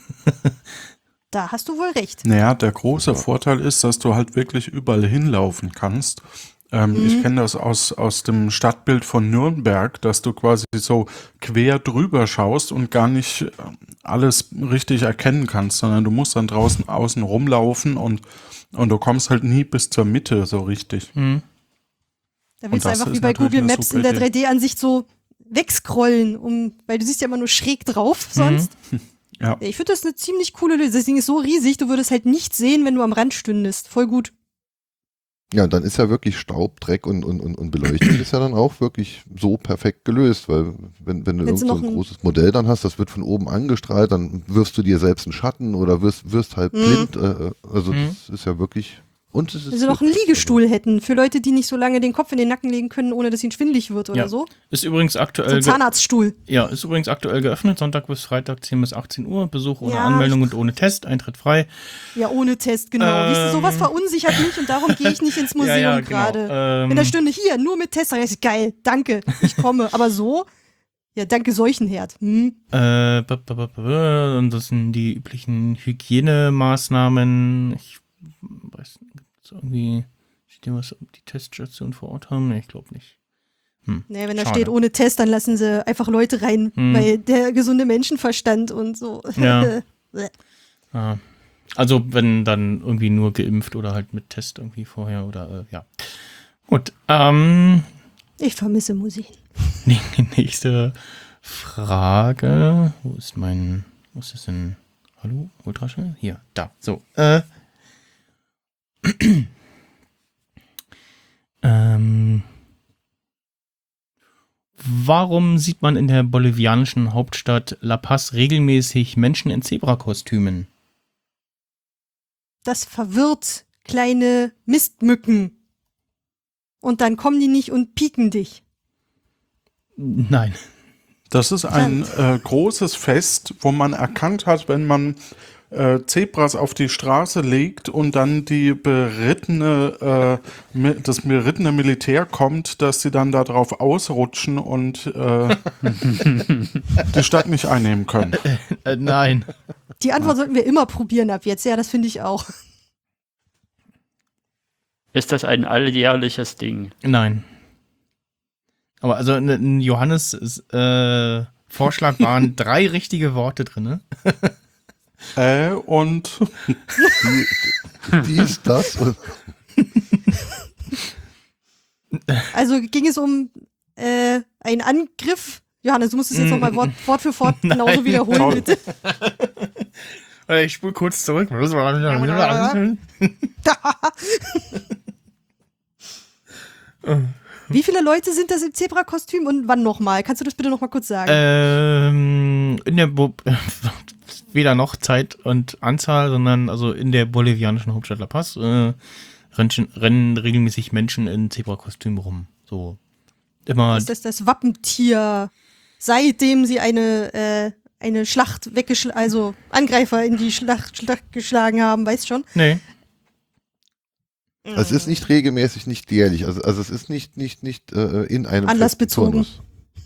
Da hast du wohl recht. Naja, der große Vorteil ist, dass du halt wirklich überall hinlaufen kannst. Ich kenne das aus dem Stadtbild von Nürnberg, dass du quasi so quer drüber schaust und gar nicht alles richtig erkennen kannst, sondern du musst dann draußen außen rumlaufen und du kommst halt nie bis zur Mitte so richtig. Mhm. Da willst du das einfach ist wie bei natürlich Google eine Maps super in der Idee. 3D-Ansicht so wegscrollen, weil du siehst ja immer nur schräg drauf sonst. Ja. Ich finde das eine ziemlich coole Lösung. Das Ding ist so riesig, du würdest halt nicht sehen, wenn du am Rand stündest. Voll gut. Ja, und dann ist ja wirklich Staub, Dreck und Beleuchtung ist ja dann auch wirklich so perfekt gelöst, weil wenn du Wenn sie irgend so noch ein ein- großes Modell dann hast, das wird von oben angestrahlt, dann wirfst du dir selbst einen Schatten oder wirst halt blind. Also das ist ja wirklich. Und es ist Wenn sie noch einen Liegestuhl hätten, für Leute, die nicht so lange den Kopf in den Nacken legen können, ohne dass ihnen schwindelig wird oder Ja. so. Ist übrigens So ein aktuell Zahnarztstuhl. ist übrigens aktuell geöffnet, Sonntag bis Freitag 10 bis 18 Uhr, Besuch ohne Ja, Anmeldung und ohne Test, Eintritt frei. Ja, ohne Test, genau. Siehst du, sowas verunsichert mich und darum gehe ich nicht ins Museum gerade. Wenn da stünde hier, nur mit Test, dann ist geil, danke, ich komme. Aber so, ja, danke Seuchenherd. Und das sind die üblichen Hygienemaßnahmen. Ich weiß nicht, gibt's irgendwie steht hier was, ob die Teststation vor Ort haben? Nee, ich glaube nicht. Nee, wenn da Schade. steht ohne Test, dann lassen sie einfach Leute rein, weil der gesunde Menschenverstand und so. Ja. Ah. Also wenn dann irgendwie nur geimpft oder halt mit Test irgendwie vorher oder ja. Gut, Ich vermisse Musik. die nächste Frage. Wo ist das denn? Hallo? Ultraschall? Hier, da. So. Warum sieht man in der bolivianischen Hauptstadt La Paz regelmäßig Menschen in Zebrakostümen? Das verwirrt kleine Mistmücken. Und dann kommen die nicht und pieken dich. Nein. Das ist ein großes Fest, wo man erkannt hat, wenn man Zebras auf die Straße legt und dann das berittene Militär kommt, dass sie dann da drauf ausrutschen und die Stadt nicht einnehmen können. Nein. Die Antwort sollten wir immer probieren ab jetzt. Ja, das finde ich auch. Ist das ein alljährliches Ding? Nein. Aber also in Johannes Vorschlag waren 3 richtige Worte drin. Und dies, das und Also ging es um einen Angriff. Johannes, du musst es jetzt nochmal Wort für Wort genauso Nein. wiederholen, bitte. Ich spule kurz zurück. Wie viele Leute sind das im Zebrakostüm und wann nochmal? Kannst du das bitte nochmal kurz sagen? In der weder noch Zeit und Anzahl, sondern also in der bolivianischen Hauptstadt La Paz rennen regelmäßig Menschen in Zebrakostümen rum. So immer. Ist das Wappentier, seitdem sie eine Schlacht also Angreifer in die Schlacht geschlagen haben, weißt schon? Nee. also es ist nicht regelmäßig, nicht jährlich. Also es ist nicht in einem Anlassbezogen. festen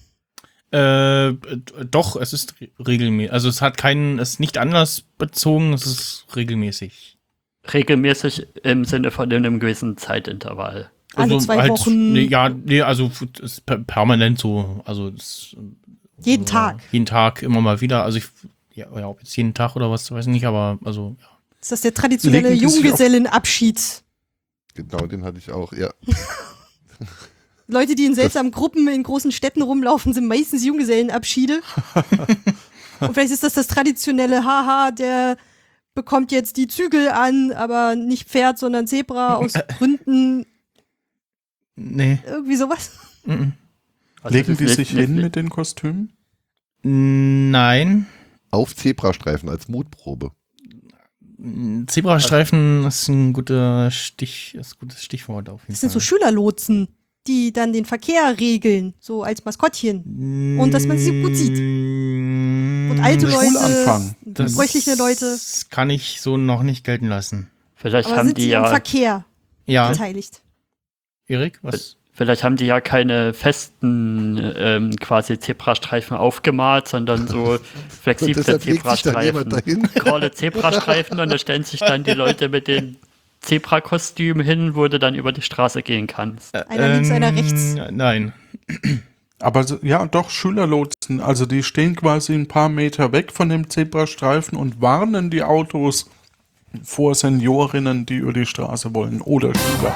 Doch, es ist regelmäßig. Also es ist nicht anlassbezogen, es ist regelmäßig. Regelmäßig im Sinne von einem gewissen Zeitintervall. Alle 2 Wochen. Also es ist permanent so. Also Jeden Tag. Jeden Tag, immer mal wieder. Also ob jetzt jeden Tag oder was, weiß ich nicht, aber also ja. Ist das der traditionelle Legen die sich auf- Junggesellenabschied? Genau, den hatte ich auch, ja. Leute, die in seltsamen Gruppen in großen Städten rumlaufen, sind meistens Junggesellenabschiede. Und vielleicht ist das traditionelle Haha, der bekommt jetzt die Zügel an, aber nicht Pferd, sondern Zebra aus Gründen. Nee. Irgendwie sowas. Mhm. Also Legen das die ist sich nicht- hin mit den Kostümen? Nein. Auf Zebrastreifen als Mutprobe. Zebrastreifen ist ein gutes Stichwort auf jeden Das sind so Fall. Schülerlotsen, die dann den Verkehr regeln, so als Maskottchen. Und dass man sie gut sieht. Und alte Schulanfang. Leute, gebräuchliche Leute. Das kann ich so noch nicht gelten lassen. Vielleicht Aber haben sind die sie am ja, Verkehr Ja, beteiligt? Erik, was? vielleicht haben die ja keine festen quasi Zebrastreifen aufgemalt, sondern so flexible deshalb legt sich dann jemand Zebrastreifen. dahin. Gerade Zebrastreifen und da stellen sich dann die Leute mit den Zebrakostümen hin, wo du dann über die Straße gehen kannst. Einer links, einer rechts. Nein. Aber ja, doch, Schülerlotsen. Also die stehen quasi ein paar Meter weg von dem Zebrastreifen und warnen die Autos vor Seniorinnen, die über die Straße wollen. Oder Schüler.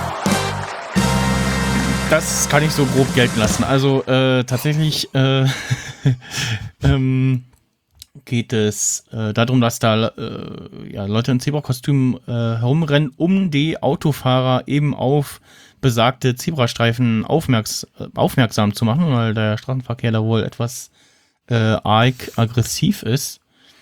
Das kann ich so grob gelten lassen. Also tatsächlich geht es darum, dass da Leute in Zebrakostümen herumrennen, um die Autofahrer eben auf besagte Zebrastreifen aufmerksam zu machen, weil der Straßenverkehr da wohl etwas arg aggressiv ist.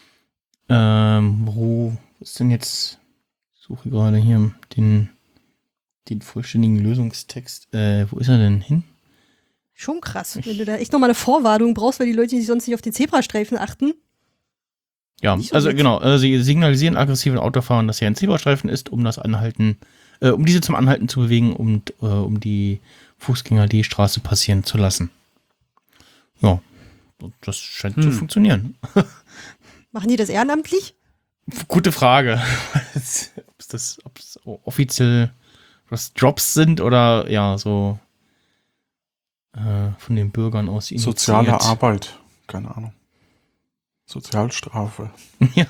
Wo ist denn jetzt? Ich suche gerade hier den vollständigen Lösungstext. Wo ist er denn hin? Schon krass, wenn du da echt nochmal eine Vorwarnung brauchst, weil die Leute, die sonst nicht auf den Zebrastreifen achten. Ja, Nicht so also gut. genau, sie signalisieren aggressiven Autofahrern, dass hier ein Zebrastreifen ist, um diese zum Anhalten zu bewegen und um die Fußgänger die Straße passieren zu lassen. Ja, das scheint zu funktionieren. Machen die das ehrenamtlich? Gute Frage. Ob es offiziell Jobs sind oder ja, so von den Bürgern aus initiiert. Soziale Arbeit. Keine Ahnung. Sozialstrafe. Ja.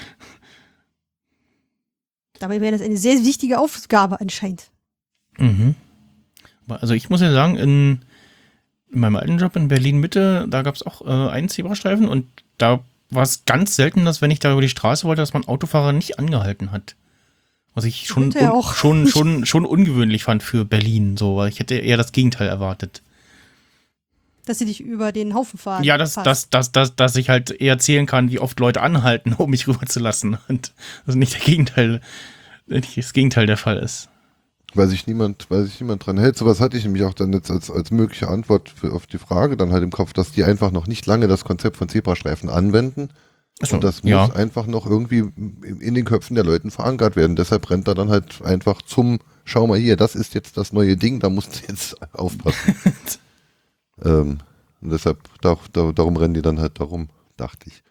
Dabei wäre das eine sehr wichtige Aufgabe anscheinend. Mhm. Also ich muss ja sagen, in meinem alten Job in Berlin-Mitte, da gab es auch einen Zebrastreifen und da war es ganz selten, dass wenn ich da über die Straße wollte, dass man Autofahrer nicht angehalten hat. Was ich schon, Könnte ja auch schon ungewöhnlich fand für Berlin, so, weil ich hätte eher das Gegenteil erwartet. Dass sie dich über den Haufen fahren. Ja, dass ich halt eher zählen kann, wie oft Leute anhalten, um mich rüberzulassen. Und das nicht das Gegenteil der Fall ist. Weil sich niemand dran hält. Sowas hatte ich nämlich auch dann jetzt als mögliche Antwort auf die Frage dann halt im Kopf, dass die einfach noch nicht lange das Konzept von Zebrastreifen anwenden. Achso, Und das muss einfach noch irgendwie in den Köpfen der Leuten verankert werden. Deshalb rennt er dann halt einfach schau mal hier, das ist jetzt das neue Ding, da musst du jetzt aufpassen. Und deshalb, darum rennen die dann halt darum, dachte ich.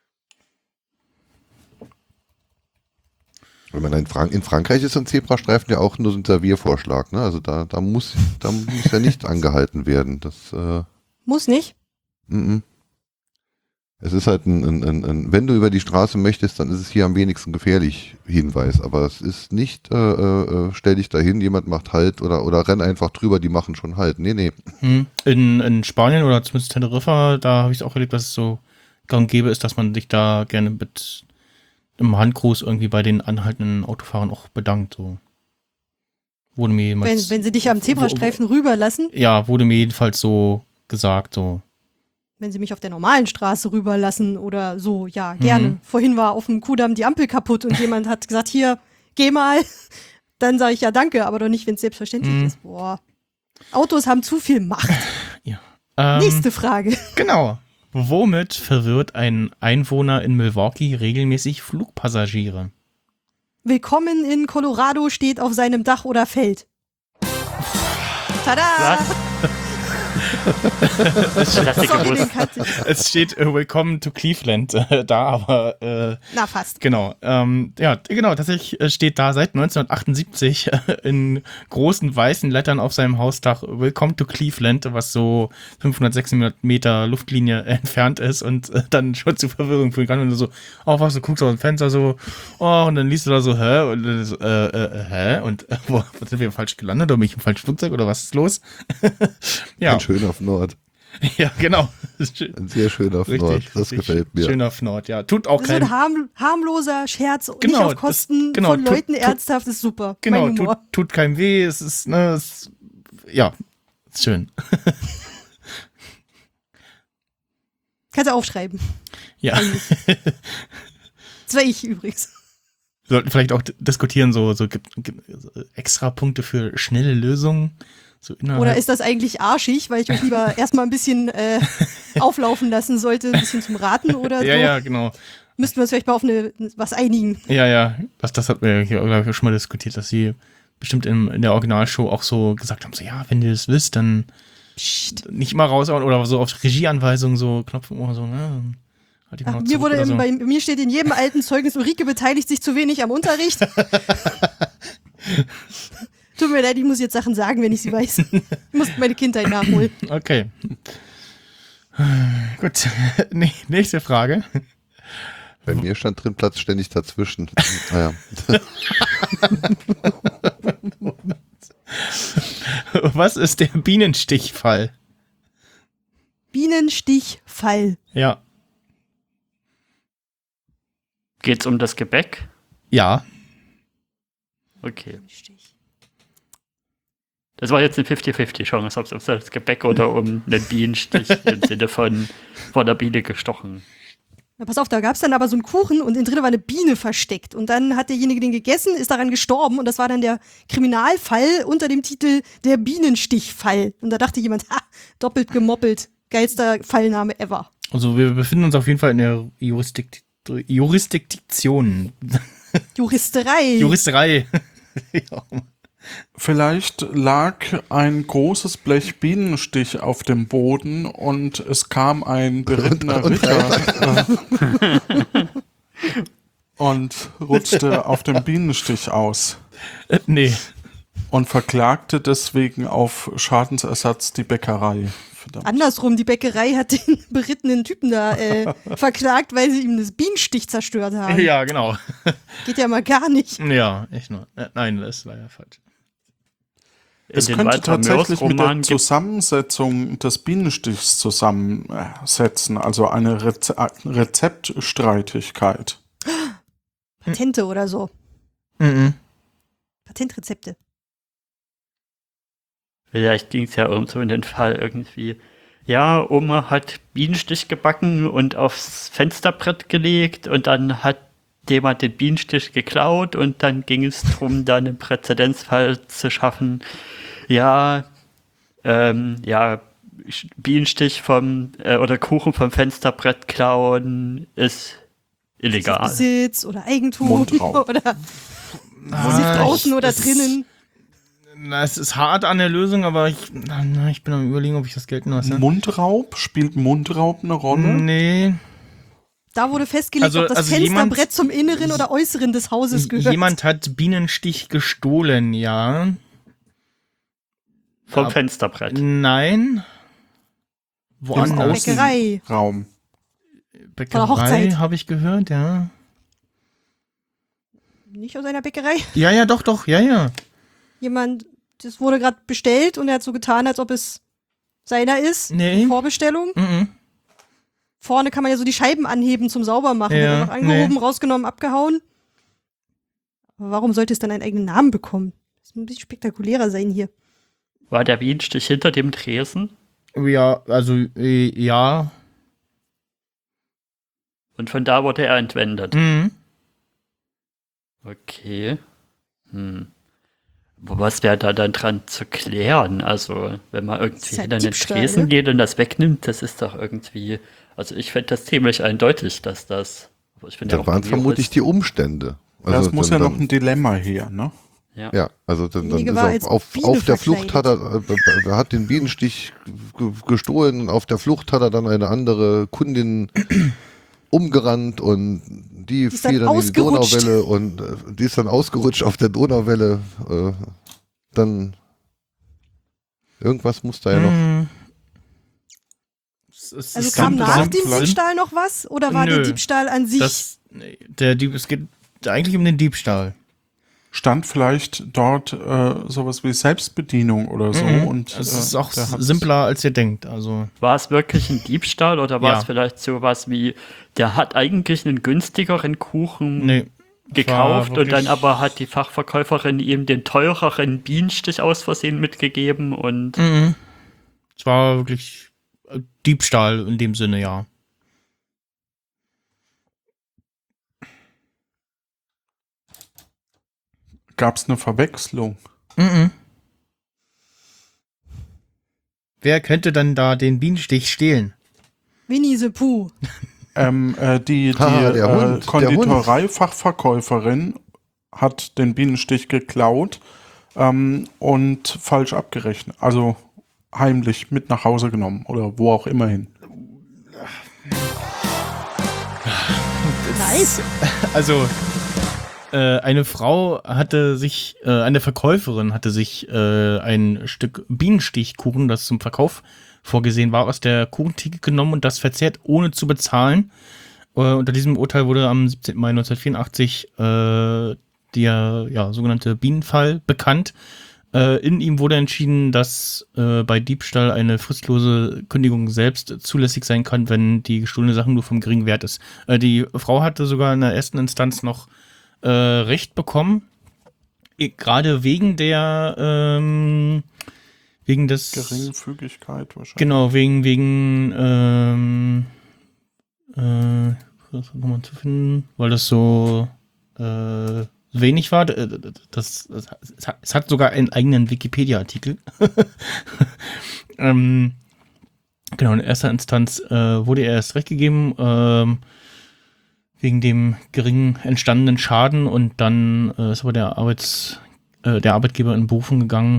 Wenn man in Frankreich ist ein Zebrastreifen ja auch nur so ein Serviervorschlag, ne? Also da muss ja nicht angehalten werden. Das Muss nicht. Es ist halt wenn du über die Straße möchtest, dann ist es hier am wenigsten gefährlich, Hinweis. Aber es ist nicht, stell dich dahin, jemand macht Halt oder renn einfach drüber, die machen schon Halt. Nee. In Spanien oder zumindest Teneriffa, da habe ich es auch erlebt, dass es so gang und gäbe ist, dass man sich da gerne mit einem Handgruß irgendwie bei den anhaltenden Autofahrern auch bedankt. So. Wurde mir jemals, Wenn sie dich am Zebrastreifen rüberlassen, ja, wurde mir jedenfalls so gesagt, so. wenn sie mich auf der normalen Straße rüberlassen oder so, ja, gerne. Vorhin war auf dem Kudamm die Ampel kaputt und jemand hat gesagt, hier, geh mal. Dann sage ich ja danke, aber doch nicht, wenn es selbstverständlich ist. Boah. Autos haben zu viel Macht. Ja. Nächste Frage. Genau. Womit verwirrt ein Einwohner in Milwaukee regelmäßig Flugpassagiere? Willkommen in Colorado steht auf seinem Dach oder Feld. Tada! Was? Klassiker Sorry, Bus. den kannte ich. Es steht Welcome to Cleveland da, aber Na, fast. genau. Ja, genau, tatsächlich steht da seit 1978 in großen weißen Lettern auf seinem Hausdach Welcome to Cleveland, was so 500, 600 Meter Luftlinie entfernt ist und dann schon zu Verwirrung führen kann. Und du so, oh, was, du guckst aus dem Fenster so, oh, und dann liest du da so, hä? Und dann so, hä? Und wo sind wir falsch gelandet? Oder bin ich im falschen Flugzeug? Oder was ist los? Ja, Ein schön auf Nord. ja, genau. Ein sehr schön auf Richtig, Nord. Das richtig gefällt mir. schön auf Nord, ja. Tut auch Das ist so kein... ein harmloser Scherz, nicht Genau, auf Kosten genau, von Leuten tut- ernsthaft, ist super. Genau, Mein Humor. tut keinem weh, es ist, ne, es, ja, ist schön. Kannst du aufschreiben. Ja, Das war ich übrigens. wir sollten vielleicht auch diskutieren, so gibt extra Punkte für schnelle Lösungen. So innerhalb. Oder ist das eigentlich arschig, weil ich euch lieber erstmal ein bisschen auflaufen lassen sollte, ein bisschen zum Raten oder so? Ja, ja, genau. Müssten wir uns vielleicht mal auf was einigen. Ja, ja, das hat wir hier, glaube ich, schon mal diskutiert, dass sie bestimmt in der Originalshow auch so gesagt haben, so, ja, wenn ihr das wisst, dann Psst. nicht mal raushauen oder so auf Regieanweisungen so Knopf im Ohr, so, ne? Halt die mal Ach, zurück oder so. bei mir steht in jedem alten Zeugnis, Ulrike beteiligt sich zu wenig am Unterricht. Tut mir leid, ich muss jetzt Sachen sagen, wenn ich sie weiß. Ich muss meine Kindheit nachholen. Okay. Gut. Nächste Frage. Bei mir stand drin Platz ständig dazwischen. Naja. Was ist der Bienenstichfall? Bienenstichfall. Ja. Geht's um das Gebäck? Ja. Okay. Das war jetzt eine 50-50 Chance, ob es um das Gebäck oder um einen Bienenstich im Sinne von der Biene gestochen. Na, pass auf, da gab es dann aber so einen Kuchen und innen drin war eine Biene versteckt. Und dann hat derjenige den gegessen, ist daran gestorben und das war dann der Kriminalfall unter dem Titel Der Bienenstichfall. Und da dachte jemand, ha, doppelt gemoppelt. Geilster Fallname ever. Also wir befinden uns auf jeden Fall in der Jurisdiktion. Juristerei. Juristerei. Ja. Vielleicht lag ein großes Blech Bienenstich auf dem Boden und es kam ein berittener Ritter und rutschte auf dem Bienenstich aus Nee. und verklagte deswegen auf Schadensersatz die Bäckerei. Verdammt. Andersrum, die Bäckerei hat den berittenen Typen da verklagt, weil sie ihm das Bienenstich zerstört haben. Ja, genau. Geht ja mal gar nicht. Ja, echt nur. Nein, das ist leider falsch. Es den könnte Walter tatsächlich mit der Mörs-Roman gibt- Zusammensetzung des Bienenstichs zusammensetzen, also eine Rezeptstreitigkeit. Patente oder so. Mhm. Patentrezepte. Vielleicht ging es ja so in den Fall irgendwie, ja, Oma hat Bienenstich gebacken und aufs Fensterbrett gelegt und dann hat jemand den Bienenstich geklaut und dann ging es darum, da einen Präzedenzfall zu schaffen. Ja, Bienenstich oder Kuchen vom Fensterbrett klauen ist illegal. Besitz oder Eigentum Mundraub. oder draußen oder drinnen. Es ist hart an der Lösung, aber ich bin am Überlegen, ob ich das gelten lasse. Mundraub? Spielt Mundraub eine Rolle? Nee. Da wurde festgelegt, ob das Fensterbrett zum Inneren oder Äußeren des Hauses gehört. Jemand hat Bienenstich gestohlen, ja. Vom Fensterbrett. Nein. Woanders. Bäckerei. Raum. Von der Hochzeit. Bäckerei habe ich gehört, ja. Nicht aus einer Bäckerei. Ja, doch, ja. Jemand, das wurde gerade bestellt und er hat so getan, als ob es seiner ist. Nee. Vorbestellung. Mhm. Vorne kann man ja so die Scheiben anheben zum Saubermachen. Ja, Wird einfach angehoben, rausgenommen, abgehauen. Aber warum sollte es dann einen eigenen Namen bekommen? Das muss ein bisschen spektakulärer sein hier. War der Bienenstich hinter dem Tresen? Ja, also, ja. Und von da wurde er entwendet. Mhm. Okay. Was wäre da dann dran zu klären? Also, wenn man Das irgendwie ist halt hinter den Diebstahl, Tresen ne? geht und das wegnimmt, das ist doch irgendwie. Also, ich fände das ziemlich eindeutig, dass das. Aber ich bin ja Da auch waren kein vermutlich Jurist. die Umstände. Das muss ja dann- noch ein Dilemma her, ne? Ja, also dann Derjenige ist war er als auf Biene der Flucht verkleidet. er hat den Bienenstich gestohlen und auf der Flucht hat er dann eine andere Kundin umgerannt und die ist fiel dann dann in die ausgerutscht. Donauwelle und die ist dann ausgerutscht auf der Donauwelle. Dann irgendwas muss da ja noch. Also kam nach dann dem vielleicht- Diebstahl noch was? Oder war der Nö. Diebstahl an sich? Es geht eigentlich um den Diebstahl. Stand vielleicht dort sowas wie Selbstbedienung oder so. Und, Es ist auch der hat- simpler, als ihr denkt. Also, War es wirklich ein Diebstahl oder war Ja. es vielleicht sowas wie, der hat eigentlich einen günstigeren Kuchen nee. gekauft war und dann wirklich- aber hat die Fachverkäuferin ihm den teureren Bienenstich aus Versehen mitgegeben und Es war wirklich Diebstahl in dem Sinne, ja. Gab es eine Verwechslung? Wer könnte dann da den Bienenstich stehlen? Winnie the Pooh. Die Der Hund. Konditoreifachverkäuferin hat den Bienenstich geklaut und falsch abgerechnet. Also heimlich mit nach Hause genommen oder wo auch immer hin. Nice. Also, eine Verkäuferin hatte sich ein Stück Bienenstichkuchen, das zum Verkauf vorgesehen war, aus der Kuchentheke genommen und das verzehrt, ohne zu bezahlen. Unter diesem Urteil wurde am 17. Mai 1984 der sogenannte Bienenfall bekannt. In ihm wurde entschieden, dass bei Diebstahl eine fristlose Kündigung selbst zulässig sein kann, wenn die gestohlene Sache nur vom geringen Wert ist. Die Frau hatte sogar in der ersten Instanz noch Recht bekommen, gerade wegen des Geringfügigkeit wahrscheinlich. genau, wegen was nochmal zu finden, weil das so wenig war. Es hat sogar einen eigenen Wikipedia-Artikel. Genau, in erster Instanz wurde er erst recht gegeben, wegen dem geringen entstandenen Schaden, und dann ist aber der Arbeitgeber in Berufung gegangen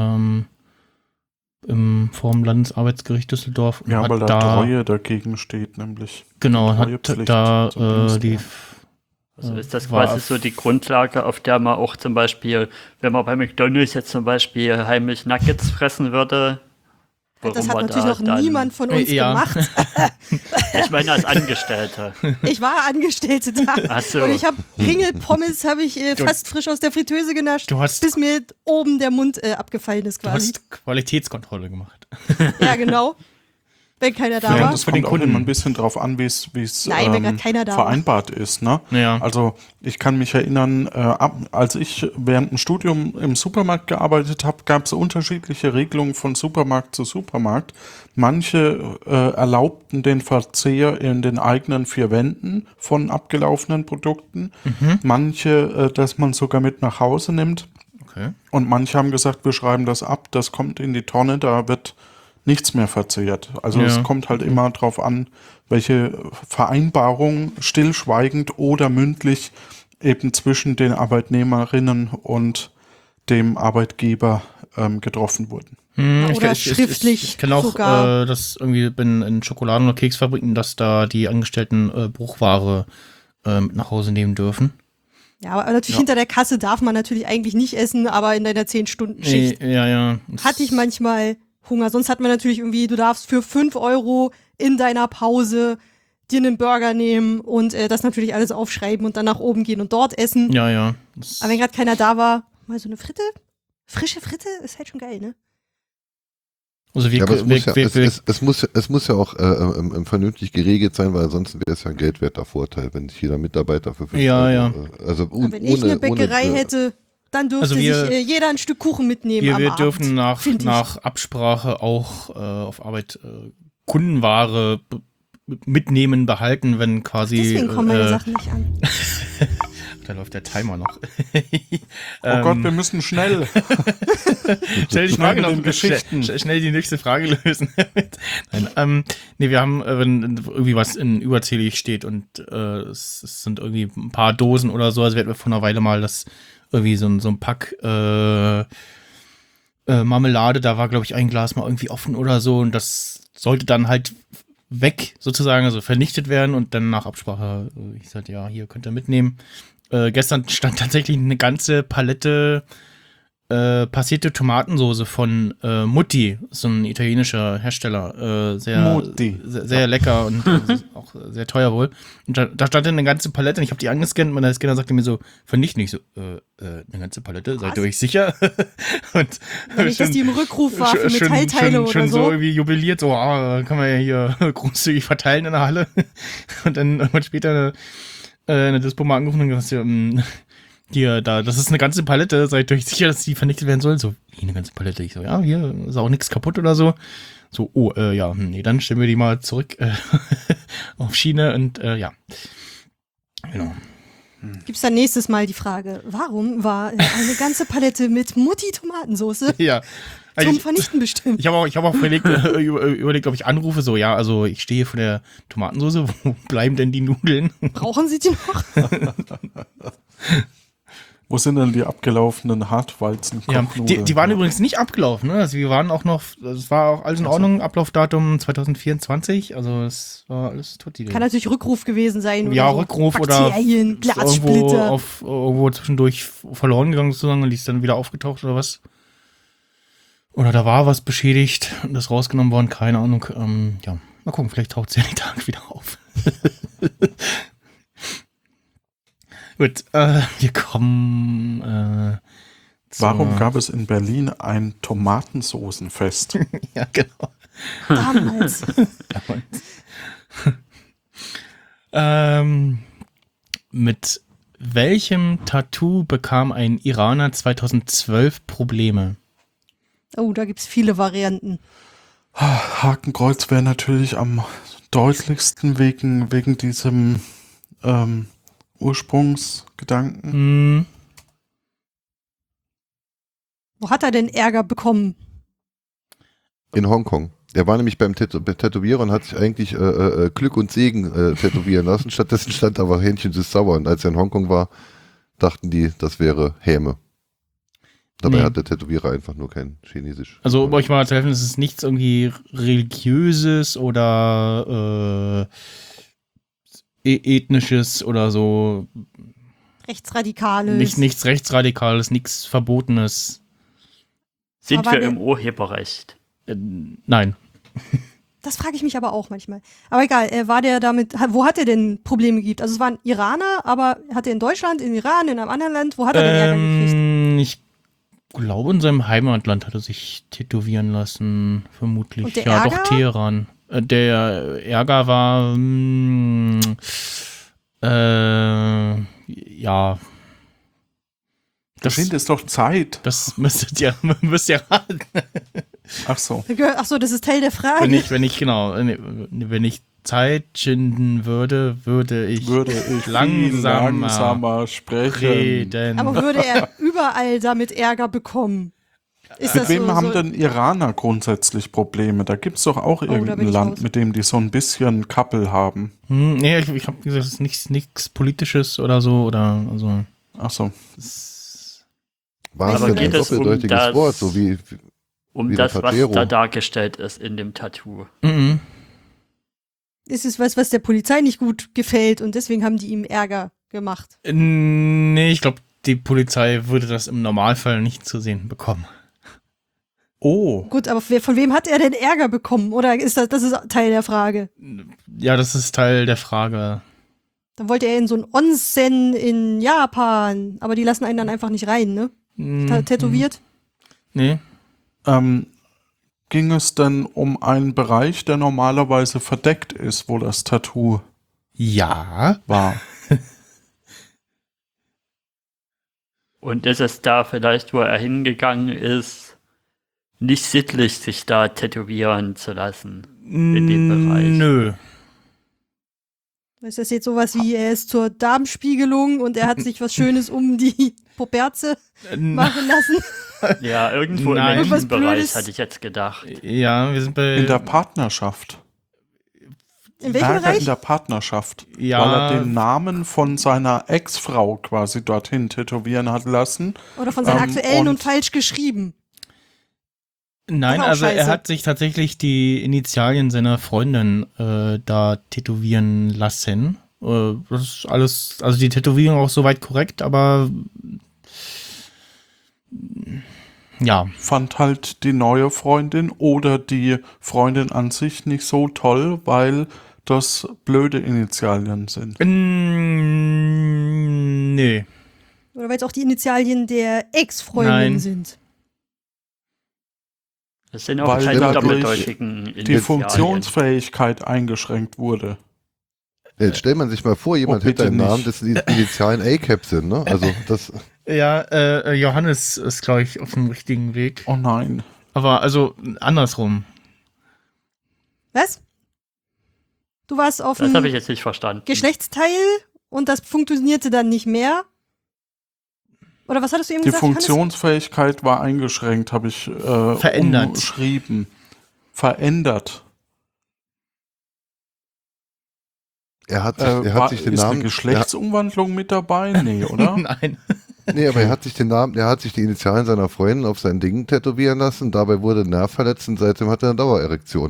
vor dem Landesarbeitsgericht Düsseldorf. Und Ja, weil hat da Treue dagegen steht, nämlich. Genau, hat Treuepflicht da zum Dienst, die ja. also ist das war quasi so die Grundlage, auf der man auch zum Beispiel, wenn man bei McDonald's jetzt zum Beispiel heimlich Nuggets fressen würde. Das warum hat man natürlich da noch dann- niemand von uns Ja. gemacht. Ich meine als Angestellter. Ich war Angestellte da. Ach so. Und ich habe Ringelpommes fast frisch aus der Fritteuse genascht, Du hast- bis mir oben der Mund abgefallen ist Du quasi. hast Qualitätskontrolle gemacht. Ja, genau. Wenn keiner da Ja, war. das für den kommt auch Kunden. immer ein bisschen drauf an, wie es Nein, wenn grad keiner da war. vereinbart ist. Ne? Ja. Also ich kann mich erinnern, als ich während dem Studium im Supermarkt gearbeitet habe, gab es unterschiedliche Regelungen von Supermarkt zu Supermarkt. Manche erlaubten den Verzehr in den eigenen 4 Wänden von abgelaufenen Produkten. Manche, dass man sogar mit nach Hause nimmt. Okay. Und manche haben gesagt, wir schreiben das ab, das kommt in die Tonne, da wird nichts mehr verzehrt. Also Ja. es kommt halt immer drauf an, welche Vereinbarung stillschweigend oder mündlich eben zwischen den Arbeitnehmerinnen und dem Arbeitgeber getroffen wurden. Oder schriftlich Ich kenne auch, sogar. dass irgendwie in Schokoladen- oder Keksfabriken, dass da die Angestellten Bruchware mit nach Hause nehmen dürfen. Ja, aber natürlich hinter der Kasse darf man natürlich eigentlich nicht essen, aber in deiner 10-Stunden-Schicht Ja. hatte ich manchmal Hunger. Sonst hat man natürlich irgendwie, du darfst für 5 € in deiner Pause dir einen Burger nehmen und das natürlich alles aufschreiben und dann nach oben gehen und dort essen. Ja. Aber wenn gerade keiner da war, mal so eine Fritte, frische Fritte, ist halt schon geil, ne? Also Ja, aber es muss ja auch vernünftig geregelt sein, weil ansonsten wäre es ja ein geldwerter Vorteil, wenn sich jeder Mitarbeiter für 5 Ja, Euro, ja. Also Aber wenn ich eine Bäckerei hätte, dann dürfte Also wir- sich jeder ein Stück Kuchen mitnehmen am wir Abend, dürfen find ich. nach Absprache auch auf Arbeit Kundenware mitnehmen, behalten, wenn quasi Deswegen kommen meine Sachen nicht an. da läuft der Timer noch. Oh Gott, wir müssen schnell. Schnell die Schnell Frage mit noch, den Geschichten. schnell die nächste Frage lösen. Nein, nee, wir haben, wenn irgendwie was in überzählig steht und es sind irgendwie ein paar Dosen oder so, also wir hatten vor einer Weile mal das irgendwie so ein Pack Marmelade, da war, glaube ich, ein Glas mal irgendwie offen oder so und das sollte dann halt weg, sozusagen, also vernichtet werden und dann nach Absprache, ich sagte, ja, hier könnt ihr mitnehmen. Gestern stand tatsächlich eine ganze Palette passierte Tomatensoße von Mutti, so ein italienischer Hersteller, Mutti. sehr lecker und auch sehr teuer wohl. Und da stand dann eine ganze Palette und ich habe die angescannt und der Scanner sagte mir so, vernichten. Ich so, eine ganze Palette, seid ihr euch sicher? Und Wenn nicht, dass die im Rückruf war für Metallteile oder schon so. so irgendwie jubiliert, so, kann man ja hier großzügig verteilen in der Halle. Und dann irgendwann später eine Dispo mal angerufen und gesagt, hier, das ist eine ganze Palette, seid euch sicher, dass die vernichtet werden soll? So, wie eine ganze Palette? Ich so, ja, hier ist auch nichts kaputt oder so. So, ja, nee, dann stellen wir die mal zurück auf Schiene und ja. Genau. Gibt's dann nächstes Mal die Frage, warum war eine ganze Palette mit Mutti-Tomatensoße Ja. zum Vernichten bestimmt? Ich habe auch überlegt, ob ich anrufe, so, ja, also ich stehe vor der Tomatensoße, wo bleiben denn die Nudeln? Brauchen Sie die noch? Wo sind denn die abgelaufenen Hartwalzen? Ja, die waren übrigens nicht abgelaufen, ne? Also wir waren auch noch, es war auch alles in Ordnung, Ablaufdatum 2024, also es war alles tutti. Kann natürlich Rückruf gewesen sein oder Ja, so. Rückruf Bakterien, oder Glassplitter. irgendwo zwischendurch verloren gegangen sozusagen und die ist dann wieder aufgetaucht oder was. Oder da war was beschädigt und das rausgenommen worden, keine Ahnung. Ja, mal gucken, vielleicht taucht sie ja die Tage wieder auf. Gut, wir kommen Warum gab es in Berlin ein Tomatensoßenfest? Ja, genau. Damals. Mit welchem Tattoo bekam ein Iraner 2012 Probleme? Oh, da gibt's viele Varianten. Hakenkreuz wäre natürlich am deutlichsten wegen diesem Ursprungsgedanken. Hm, Wo hat er denn Ärger bekommen? In Hongkong. Er war nämlich beim Tätowierer und hat sich eigentlich Glück und Segen tätowieren lassen. Stattdessen stand aber Hähnchen süß sauer. Und als er in Hongkong war, dachten die, das wäre Häme. Dabei Nee. hat der Tätowierer einfach nur kein Chinesisch. also um euch mal zu helfen, es ist nichts irgendwie religiöses oder ethnisches oder so. Rechtsradikales. Nichts Rechtsradikales, nichts Verbotenes. Sind Aber wir der- im Urheberrecht? Nein. Das frage ich mich aber auch manchmal. Aber egal, war der damit, wo hat er denn Probleme gehabt? Also es war ein Iraner, aber hat er in Deutschland, in Iran, in einem anderen Land, wo hat er denn Ärger gekriegt? Ich glaube, in seinem Heimatland hat er sich tätowieren lassen, vermutlich. Und der ja, Ärger? doch, Teheran. Der Ärger war, ja. Das ist doch Zeit. Das müsst ihr raten. Ach so. Achso, das ist Teil der Frage. Wenn ich Zeit schinden würde ich Viel langsamer langsamer sprechen. reden. Aber würde er überall damit Ärger bekommen? Ist Mit das wem so, haben so, denn Iraner grundsätzlich Probleme? Da gibt es doch auch da bin irgendein ich Land, raus. mit dem die so ein bisschen Kappel haben. Nee, ich habe gesagt, es ist nichts Politisches oder so. Oder also. Ach so. War es Aber denn geht ein es um doppeldeutiges das- Wort, so wie Um Wie das, der was Pajero. da dargestellt ist in dem Tattoo. Mhm. ist es was der Polizei nicht gut gefällt und deswegen haben die ihm Ärger gemacht? Nee, ich glaube, die Polizei würde das im Normalfall nicht zu sehen bekommen. Oh. Gut, aber von wem hat er denn Ärger bekommen? Oder ist das ist Teil der Frage? Ja, das ist Teil der Frage. Dann wollte er in so ein Onsen in Japan, aber die lassen einen dann einfach nicht rein, ne? Tätowiert? Nee. Ging es denn um einen Bereich, der normalerweise verdeckt ist, wo das Tattoo Ja. war? Und ist es da vielleicht, wo er hingegangen ist, nicht sittlich, sich da tätowieren zu lassen? In dem Bereich. Nö. Ist das jetzt sowas wie, er ist zur Darmspiegelung und er hat sich was Schönes um die Poperze machen lassen? Ja, irgendwo Nein. im Irgendwas Menschenbereich Blödes. hatte ich jetzt gedacht. Ja, wir sind bei. In der Partnerschaft. In welchem Ärger Bereich? in der Partnerschaft. Ja. Weil er den Namen von seiner Ex-Frau quasi dorthin tätowieren hat lassen. Oder von seinen aktuellen und und falsch geschrieben? Nein, Das ist auch also er scheiße. hat sich tatsächlich die Initialien seiner Freundin da tätowieren lassen. Das ist alles, also die Tätowierung auch soweit korrekt, aber ja. fand halt die neue Freundin oder die Freundin an sich nicht so toll, weil das blöde Initialien sind. Nee. Oder weil es auch die Initialien der Ex-Freundin Nein. sind? Das sind auch Weil keine dadurch doppeldeutigen Die Initialien. Funktionsfähigkeit eingeschränkt wurde. Jetzt stellt man sich mal vor, jemand Oh, hätte bitte einen Namen, nicht. dessen Initialen ACAP sind, ne? Also das. Ja, Johannes ist, glaube ich, auf dem richtigen Weg. Oh nein. Aber also andersrum. Was? Du warst auf Das habe ich dem jetzt nicht verstanden. Geschlechtsteil und das funktionierte dann nicht mehr? Oder was hattest du eben Die gesagt, Hannes? Funktionsfähigkeit war eingeschränkt, habe ich Verändert. umschrieben. Verändert. Er hat sich den ist Namen. eine Geschlechtsumwandlung mit dabei? Nee, oder? Nein. Nee, aber er hat sich die Initialen seiner Freundin auf sein Ding tätowieren lassen, dabei wurde ein Nerv verletzt und seitdem hat er eine Dauererektion.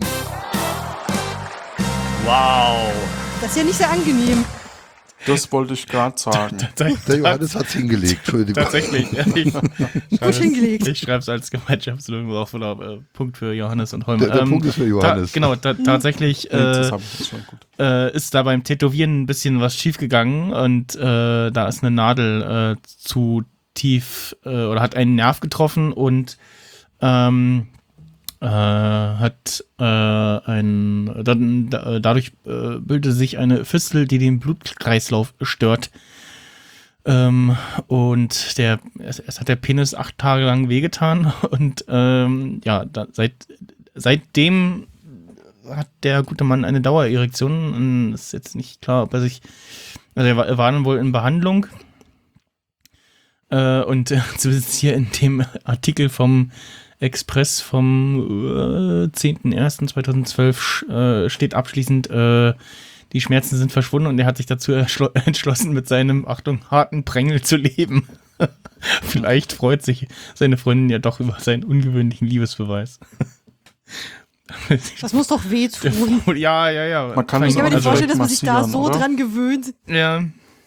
Wow. Das ist ja nicht sehr angenehm. Das wollte ich gerade sagen. Der Johannes hat's hingelegt, Entschuldigung. Tatsächlich. Gut hingelegt. Ich schreibe es als Gemeinschaftslösung auf oder Punkt für Johannes und Holm. Der Punkt ist für Johannes. Tatsächlich Nee, das hab ich, das war gut. ist da beim Tätowieren ein bisschen was schiefgegangen und da ist eine Nadel zu tief oder hat einen Nerv getroffen und hat dadurch bildete sich eine Fistel, die den Blutkreislauf stört. Und es hat der Penis 8 Tage lang wehgetan und seitdem hat der gute Mann eine Dauererektion. Und ist jetzt nicht klar, ob er sich, also er war dann wohl in Behandlung. Und zumindest hier in dem Artikel vom Express vom 10.01.2012 steht abschließend, die Schmerzen sind verschwunden und er hat sich dazu entschlossen, mit seinem, Achtung, harten Prängel zu leben. Vielleicht freut sich seine Freundin ja doch über seinen ungewöhnlichen Liebesbeweis. Das muss doch wehtun. Ja. Man kann Ich kann mir nicht Also vorstellen, dass man sich da massieren, so oder? dran gewöhnt. Ja.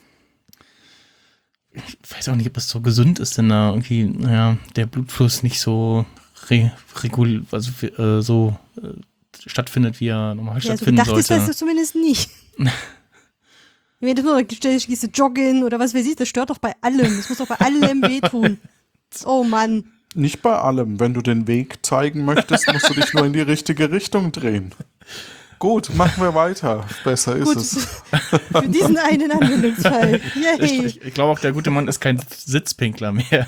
Ich weiß auch nicht, ob das so gesund ist, denn da irgendwie, der Blutfluss nicht so stattfindet, wie er normal Ja, so stattfinden gedacht ist sollte. das zumindest nicht. Wenn du nur gehst du joggen oder was weiß ich, das stört doch bei allem. Das muss doch bei allem wehtun. Oh Mann. Nicht bei allem. Wenn du den Weg zeigen möchtest, musst du dich nur in die richtige Richtung drehen. Gut, machen wir weiter. Besser ist Gut. es. Für diesen einen Anwendungsfall. Yay. Ich glaube auch, der gute Mann ist kein Sitzpinkler mehr.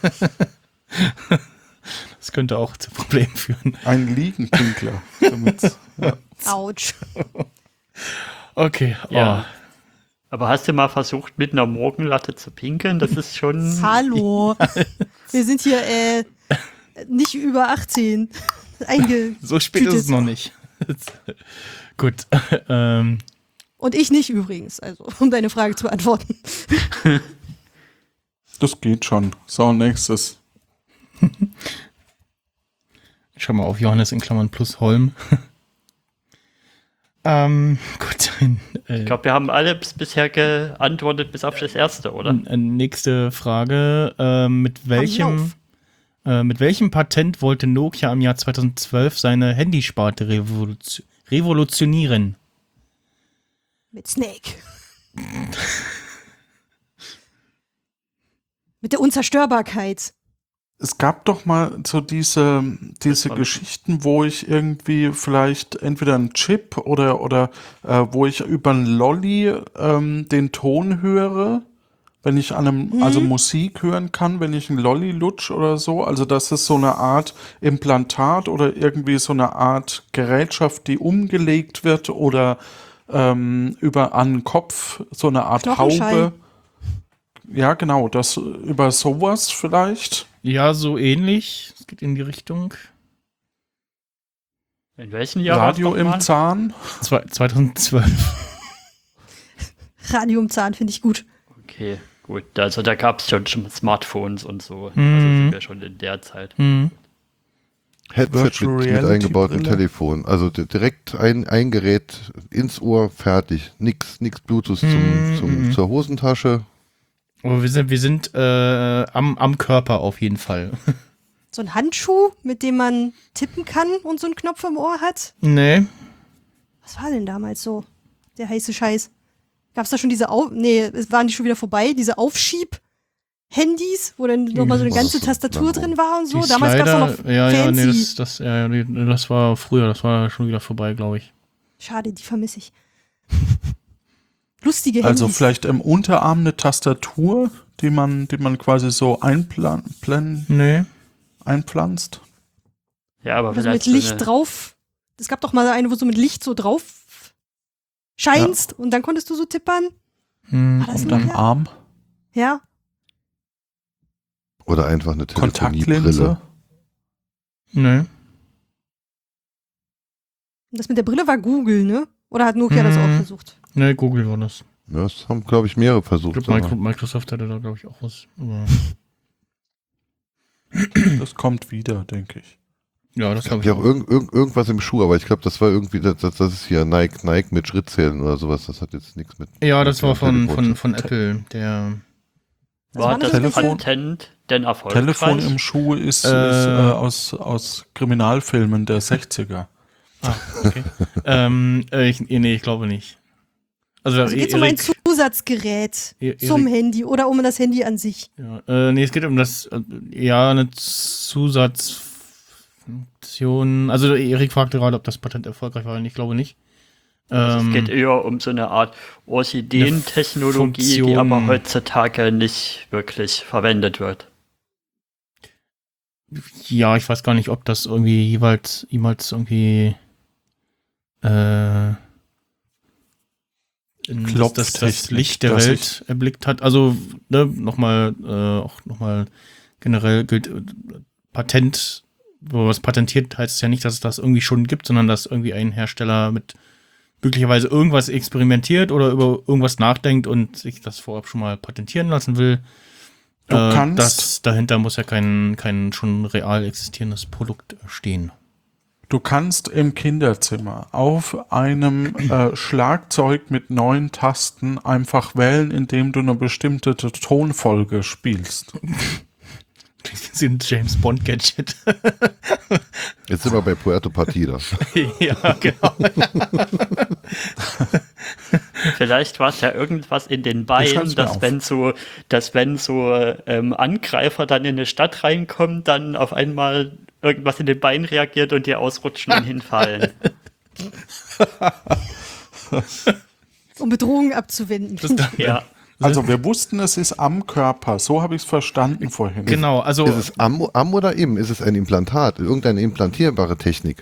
Das könnte auch zu Problemen führen. Ein Liegenpinkler. Damit's- Ja. Autsch. Okay, Ja. Aber hast du mal versucht, mit einer Morgenlatte zu pinkeln? Das ist schon... Hallo. Wir sind hier nicht über 18. so spät ist es noch nicht. Gut. Und ich nicht übrigens, also um deine Frage zu beantworten. Das geht schon. So, nächstes. Schau mal auf Johannes in Klammern plus Holm. Gut. Ich glaube, wir haben alle bisher geantwortet, bis auf das erste, oder? Nächste Frage. Mit welchem Patent wollte Nokia im Jahr 2012 seine Handysparte revolutionieren? Mit Snake. Mit der Unzerstörbarkeit. Es gab doch mal so diese Geschichten, wo ich irgendwie vielleicht entweder einen Chip oder wo ich über einen Lolli den Ton höre, wenn ich also Musik hören kann, wenn ich einen Lolli lutsch oder so. Also das ist so eine Art Implantat oder irgendwie so eine Art Gerätschaft, die umgelegt wird oder über an den Kopf so eine Art Knochenschei. Haube. Ja, genau, das über sowas vielleicht. Ja, so ähnlich. Es geht in die Richtung. In welchem Jahr war's Radio im nochmal? Zahn. 2012. Radio im Zahn finde ich gut. Okay, gut. Also da gab es schon Smartphones und so. Also Mhm. sind wir schon in der Zeit. Hm. Headset Virtual mit Reality eingebautem Brille. Telefon. Also direkt ein Gerät ins Ohr, fertig. Nix Bluetooth zur Hosentasche. Aber wir sind am Körper auf jeden Fall. So ein Handschuh, mit dem man tippen kann und so einen Knopf im Ohr hat. Nee. Was war denn damals so? Der heiße Scheiß. Gab's da schon diese waren die schon wieder vorbei? Diese Aufschieb-Handys, wo dann nochmal so eine Oh, ganze das ist Tastatur lang. drin war und so. Die Damals gab's Slider, doch noch ja, nee, fancy. das war früher, das war schon wieder vorbei, glaube ich. Schade, die vermisse ich. Lustige Handys. Also vielleicht im Unterarm eine Tastatur, die man quasi so Nee. einpflanzt. Ja, aber Oder so vielleicht mit Licht so eine, drauf. Es gab doch mal eine, wo so mit Licht so drauf scheinst und dann konntest du so tippern. Hm. War das Und noch am her? Arm Ja. Oder einfach eine Telefoniebrille. Kontaktlinse. Nee. Und das mit der Brille war Google, ne? Oder hat Nokia das auch Mhm. versucht? Nee, Google war das. Ja, das haben, glaube ich, mehrere Ich versucht. glaube, aber- Microsoft hatte da, glaube ich, auch was. Aber Das kommt wieder, denke ich. ja, das Ich habe habe ich ja auch. auch irgendwas im Schuh, aber ich glaube, das war irgendwie, das ist hier Nike mit Schrittzählen oder sowas. Das hat jetzt nichts mit. Ja, das war Telefon. von Apple, der. Also war waren das so Telefon- Patent denn erfolgreich? Telefon im Schuh ist aus Kriminalfilmen der 60er. Ah, okay. Ich glaube nicht. Also, Also geht es um ein Erik- Zusatzgerät Erik- zum Handy oder um das Handy an sich? Ja, nee, es geht um das, eine Zusatzfunktion. Also Erik fragte gerade, ob das Patent erfolgreich war, und ich glaube nicht. Also es geht eher um so eine Art Orchideen-Technologie, die Funktion. aber heutzutage nicht wirklich verwendet wird. Ja, ich weiß gar nicht, ob das irgendwie jemals irgendwie das Licht der dass Welt erblickt hat. Also ne, nochmal generell gilt Patent, wo was patentiert, heißt es ja nicht, dass es das irgendwie schon gibt, sondern dass irgendwie ein Hersteller mit möglicherweise irgendwas experimentiert oder über irgendwas nachdenkt und sich das vorab schon mal patentieren lassen will. Du kannst- Das dahinter muss ja kein schon real existierendes Produkt stehen. Du kannst im Kinderzimmer auf einem Schlagzeug mit 9 Tasten einfach wählen, indem du eine bestimmte Tonfolge spielst. Das sind James Bond Gadget. Jetzt sind wir bei Puerto Partida. Ja, genau. Vielleicht war es ja irgendwas in den Beinen, schreib's mir auf. dass wenn so Angreifer dann in eine Stadt reinkommen, dann auf einmal irgendwas in den Beinen reagiert und die ausrutschen und hinfallen. Um Bedrohungen abzuwenden. Ja. Also wir wussten, es ist am Körper. So habe ich es verstanden vorhin. Genau, also Ist es am oder im? Ist es ein Implantat? Irgendeine implantierbare Technik?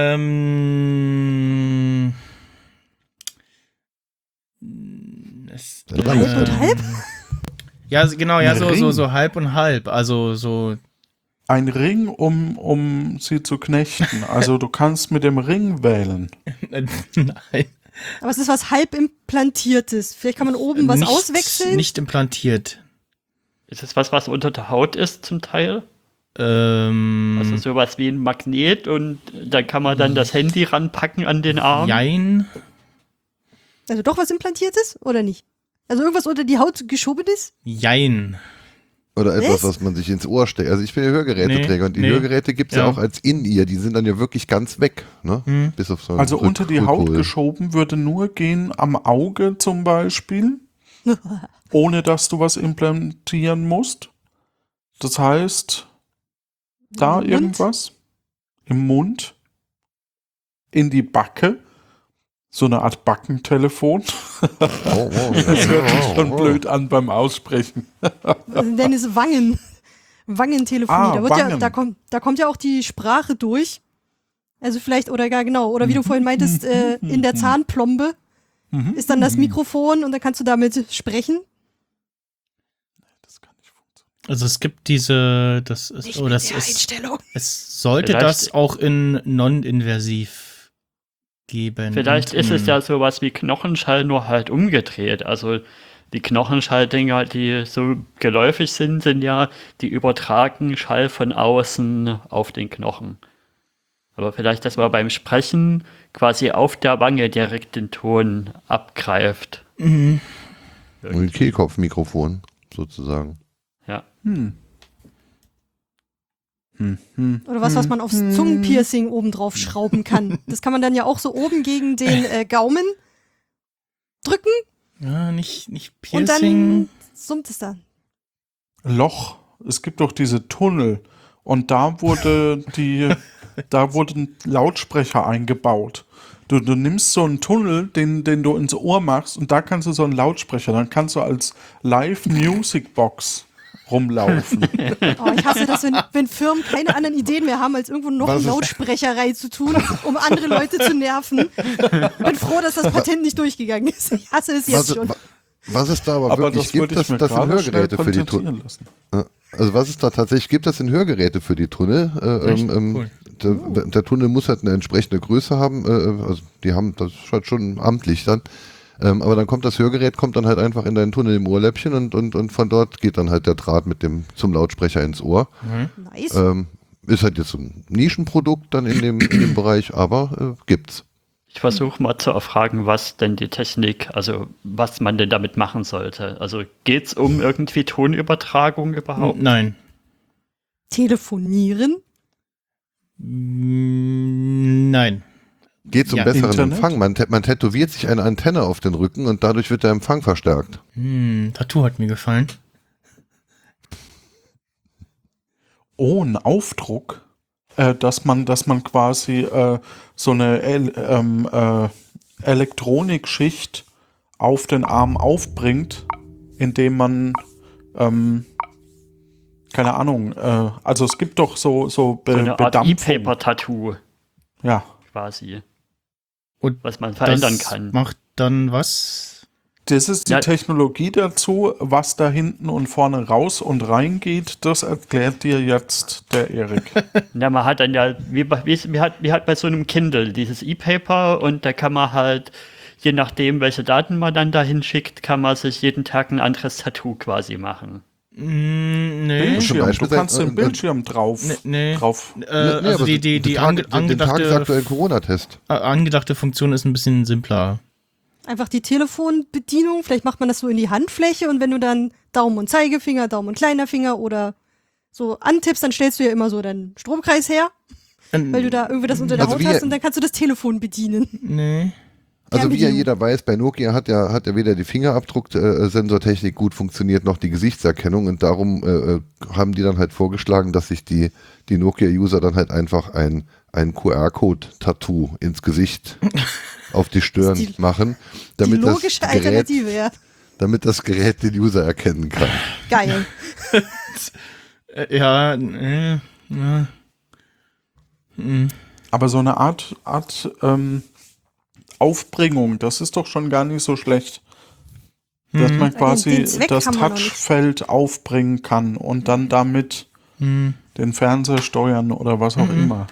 Halb und halb? Ja, genau, ja, Ein so Ring. halb und halb. Also so. Ein Ring, um sie zu knechten. Also du kannst mit dem Ring wählen. Nein. Aber es ist was halb implantiertes. Vielleicht kann man oben was auswechseln. Nicht implantiert. Ist es was unter der Haut ist zum Teil? Mhm. Also sowas wie ein Magnet und da kann man dann das Handy ranpacken an den Arm. Jein. Also doch was implantiertes oder nicht? Also irgendwas unter die Haut geschobenes? Jein. Oder etwas, Was? was man sich ins Ohr steckt. Also ich bin ja Hörgeräteträger und die Nee. Hörgeräte gibt es ja Ja. auch als In-Ear. Die sind dann ja wirklich ganz weg. Ne? Hm. Bis auf so Also einen unter die Haut Rückhol. geschoben würde nur gehen am Auge zum Beispiel, ohne dass du was implantieren musst. Das heißt, da Im Mund? irgendwas im Mund, in die Backe, so eine Art Backentelefon. Das hört sich schon blöd an beim Aussprechen. Also Dennis Wangen. Wangentelefonie. Ah, Wangen. Da kommt ja auch die Sprache durch. Also vielleicht, oder gar genau, oder wie du vorhin meintest, in der Zahnplombe. ist dann das Mikrofon und dann kannst du damit sprechen. Das kann nicht funktionieren. Also es gibt diese, Einstellung. es sollte Vielleicht- das auch in non-inversiv geben. Vielleicht Und ist es in- ja sowas wie Knochenschall, nur halt umgedreht. Also die Knochenschalldinger, die so geläufig sind, sind ja, die übertragen Schall von außen auf den Knochen. Aber vielleicht, dass man beim Sprechen quasi auf der Wange direkt den Ton abgreift. Mhm. Ein Kehlkopfmikrofon, sozusagen. Ja. Oder was man aufs Zungenpiercing oben drauf schrauben kann. Das kann man dann ja auch so oben gegen den Gaumen drücken Ja, nicht und dann Piercing. summt es dann. Loch. Es gibt doch diese Tunnel. Und da wurden Lautsprecher eingebaut. Du nimmst so einen Tunnel, den du ins Ohr machst, und da kannst du so einen Lautsprecher, dann kannst du als Live-Music-Box rumlaufen. Oh, ich hasse das, wenn Firmen keine anderen Ideen mehr haben, als irgendwo noch Was eine ist- Lautsprecher reinzutun, um andere Leute zu nerven. Bin froh, dass das Patent nicht durchgegangen ist. Ich hasse es jetzt schon. Was es da aber, Aber wirklich das gibt, würde ich mir das sind gerade schnell Hörgeräte für die Tunnel. patentieren lassen. Also was es da tatsächlich gibt, das sind Hörgeräte für die Tunnel. Echt? Cool. Der Tunnel muss halt eine entsprechende Größe haben. Also die haben das ist halt schon amtlich dann. Aber dann kommt das Hörgerät, kommt dann halt einfach in deinen Tunnel im Ohrläppchen und von dort geht dann halt der Draht zum Lautsprecher ins Ohr. Nice. Ist halt jetzt so ein Nischenprodukt dann in dem Bereich, aber gibt's. Ich versuche mal zu erfragen, was denn die Technik, also was man denn damit machen sollte. Also geht es um irgendwie Tonübertragung überhaupt? Nein. Telefonieren? Nein. Geht zum Ja, besseren Internet? Empfang. Man tätowiert sich eine Antenne auf den Rücken und dadurch wird der Empfang verstärkt. Tattoo hat mir gefallen. Oh, ein Aufdruck, dass man quasi so eine Elektronikschicht auf den Arm aufbringt, indem man keine Ahnung, also es gibt doch so So eine Art Bedampfung. E-Paper-Tattoo Ja, quasi, Und was man verändern das kann. macht dann was? das ist die Ja. Technologie dazu, was da hinten und vorne raus und rein geht, das erklärt dir jetzt der Erik. Ja, man hat dann ja, wie halt bei so einem Kindle, dieses E-Paper, und da kann man halt, je nachdem, welche Daten man dann dahin schickt, kann man sich jeden Tag ein anderes Tattoo quasi machen. Nee. Bildschirm, Beispiel du kannst sein- den Bildschirm drauf. Nee. drauf. Also aber die den tagesaktuellen Corona-Test. angedachte Funktion ist ein bisschen simpler. Einfach die Telefonbedienung. Vielleicht macht man das so in die Handfläche und wenn du dann Daumen und Zeigefinger, Daumen und kleiner Finger oder so antippst, dann stellst du ja immer so deinen Stromkreis her, weil du da irgendwie das unter der Also Haut wie- hast und dann kannst du das Telefon bedienen. Nee. Also wie ja Fernbedienung. jeder weiß, bei Nokia hat ja weder die Fingerabdruck-Sensortechnik gut funktioniert, noch die Gesichtserkennung und darum haben die dann halt vorgeschlagen, dass sich die Nokia-User dann halt einfach ein QR-Code-Tattoo ins Gesicht auf die Stirn Die- machen, Die damit logische Alternative, ja. damit das Gerät den User erkennen kann. Geil. Ja, ja. Aber so eine Art Aufbringung, das ist doch schon gar nicht so schlecht. Dass man quasi Den Zweck das haben wir noch nicht. Touchfeld aufbringen kann und dann damit den Fernseher steuern oder was auch immer.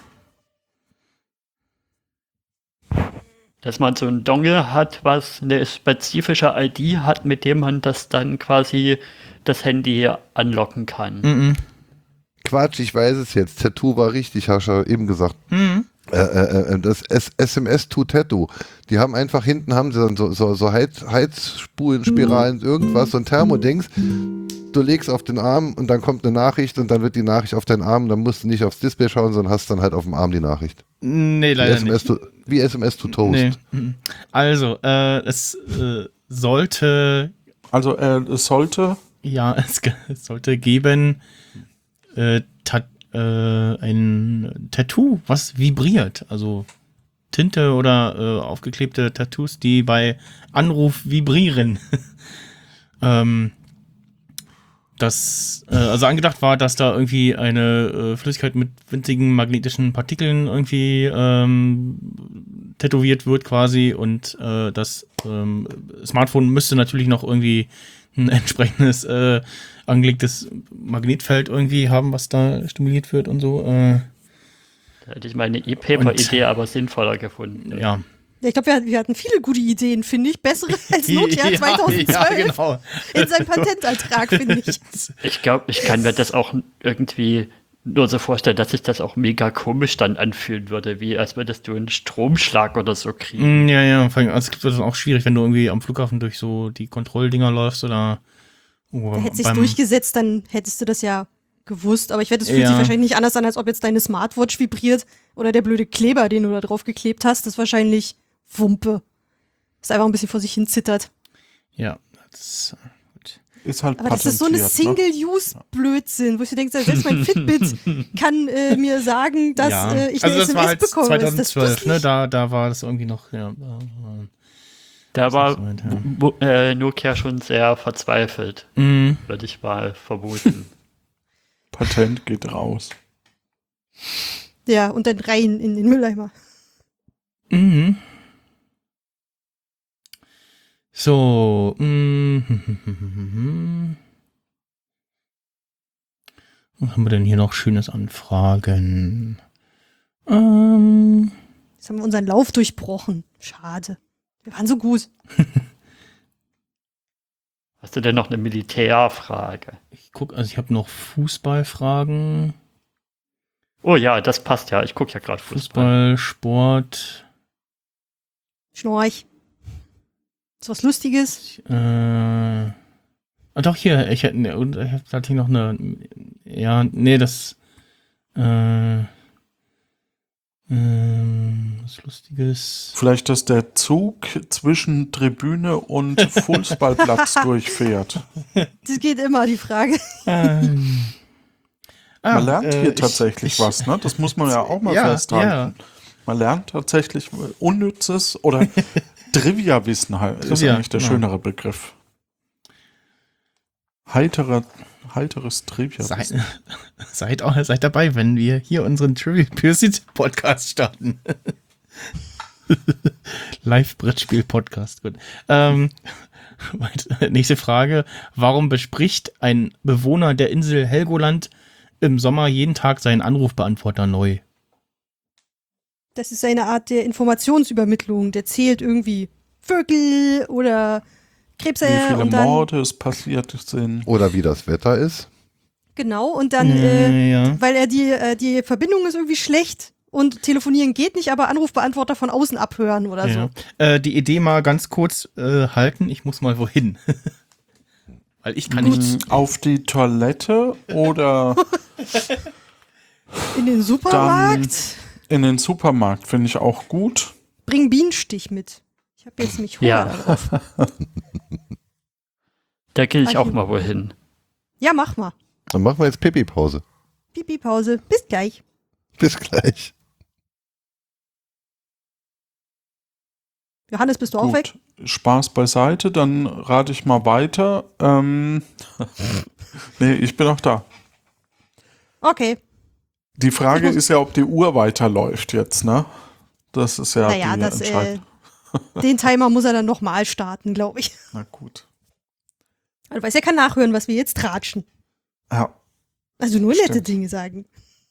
Dass man so ein Dongle hat, was eine spezifische ID hat, mit dem man das dann quasi das Handy anlocken kann. Quatsch, ich weiß es jetzt. Tattoo war richtig, hast du ja eben gesagt. Das SMS-to-Tattoo. Die haben einfach hinten haben sie dann so Heizspulenspiralen, irgendwas, so ein Thermodings. Du legst auf den Arm und dann kommt eine Nachricht und dann wird die Nachricht auf deinen Arm. Dann musst du nicht aufs Display schauen, sondern hast dann halt auf dem Arm die Nachricht. Nee, Wie leider nicht. wie SMS to Toast. Nee. Also, es sollte, Also es sollte ja, es sollte geben ein Tattoo, was vibriert. Also Tinte oder aufgeklebte Tattoos, die bei Anruf vibrieren. Also angedacht war, dass da irgendwie eine Flüssigkeit mit winzigen magnetischen Partikeln irgendwie tätowiert wird quasi und das Smartphone müsste natürlich noch irgendwie ein entsprechendes angelegtes Magnetfeld irgendwie haben, was da stimuliert wird und so. Da hätte ich meine E-Paper-Idee aber sinnvoller gefunden. Ja. Ja, ich glaube, wir hatten viele gute Ideen, finde ich. Bessere als Nokia 2012 Ja, genau. in seinem Patentantrag, finde ich. Ich glaube, ich kann mir das auch irgendwie nur so vorstellen, dass sich das auch mega komisch dann anfühlen würde, wie als würdest du einen Stromschlag oder so kriegen. Ja, vor allem, es wird dann auch schwierig, wenn du irgendwie am Flughafen durch so die Kontrolldinger läufst oder Da hätte sich's durchgesetzt, dann hättest du das ja gewusst. Aber ich wette, es fühlt sich wahrscheinlich nicht anders an, als ob jetzt deine Smartwatch vibriert oder der blöde Kleber, den du da drauf geklebt hast, das ist wahrscheinlich Wumpe. Das einfach ein bisschen vor sich hin zittert. Ja, das gut. Ist halt Aber das ist so eine Single-Use-Blödsinn, wo ich so denke, selbst mein Fitbit kann mir sagen, dass ich eine das SMS war halt bekomme. 2012, ne? Da war das irgendwie noch, Da war ja. Nokia schon sehr verzweifelt, Mhm. würde ich mal vermuten. Patent geht raus. Ja, und dann rein in den Mülleimer. Mhm. So. Was haben wir denn hier noch Schönes an Fragen? Jetzt haben wir unseren Lauf durchbrochen. Schade. Wir waren so gut. Hast du denn noch eine Militärfrage? Ich habe noch Fußballfragen. Oh ja, das passt ja. Ich gucke ja gerade Fußball. Fußball, Sport. Schnorch. Ist was Lustiges? Doch, hier, ich hatte hier noch eine. Ja, nee, das. Was Lustiges. Vielleicht, dass der Zug zwischen Tribüne und Fußballplatz durchfährt. Das geht immer, die Frage. Man lernt hier tatsächlich was, ne? Das muss man ja auch mal festhalten. Ja. Man lernt tatsächlich unnützes oder Trivia-Wissen halt, ist Trivia, eigentlich der genau. schönere Begriff. Heiteres Trivia-Wissen. Seid dabei, wenn wir hier unseren Trivial Pursuit Podcast starten. Live-Brettspiel-Podcast, gut. Nächste Frage. Warum bespricht ein Bewohner der Insel Helgoland im Sommer jeden Tag seinen Anrufbeantworter neu? Das ist eine Art der Informationsübermittlung. Der zählt irgendwie Vögel oder Krebse. Wie viele und dann, Morde es passiert sind. Oder wie das Wetter ist. Genau, und dann, Ja. weil die Verbindung ist irgendwie schlecht und telefonieren geht nicht, aber Anrufbeantworter von außen abhören oder so. Die Idee mal ganz kurz halten. Ich muss mal wohin. Weil ich kann nicht. Auf die Toilette oder In den Supermarkt. in den Supermarkt, finde ich auch gut. Bring Bienenstich mit. Ich habe jetzt mich Hunger Ja. darauf. Da gehe ich auch mal wohin. Ja, mach mal. Dann machen wir jetzt Pipi-Pause. Pipi-Pause. Bis gleich. Bis gleich. Johannes, bist du auch weg? Spaß beiseite, dann rate ich mal weiter. Nee, ich bin auch da. Okay. Die Frage ist ja, ob die Uhr weiterläuft jetzt, ne? Das ist ja Naja, die Entscheidung. den Timer muss er dann nochmal starten, glaube ich. Na gut. Du weißt, er kann nachhören, was wir jetzt tratschen. Ja. Also nur nette Stimmt. Dinge sagen.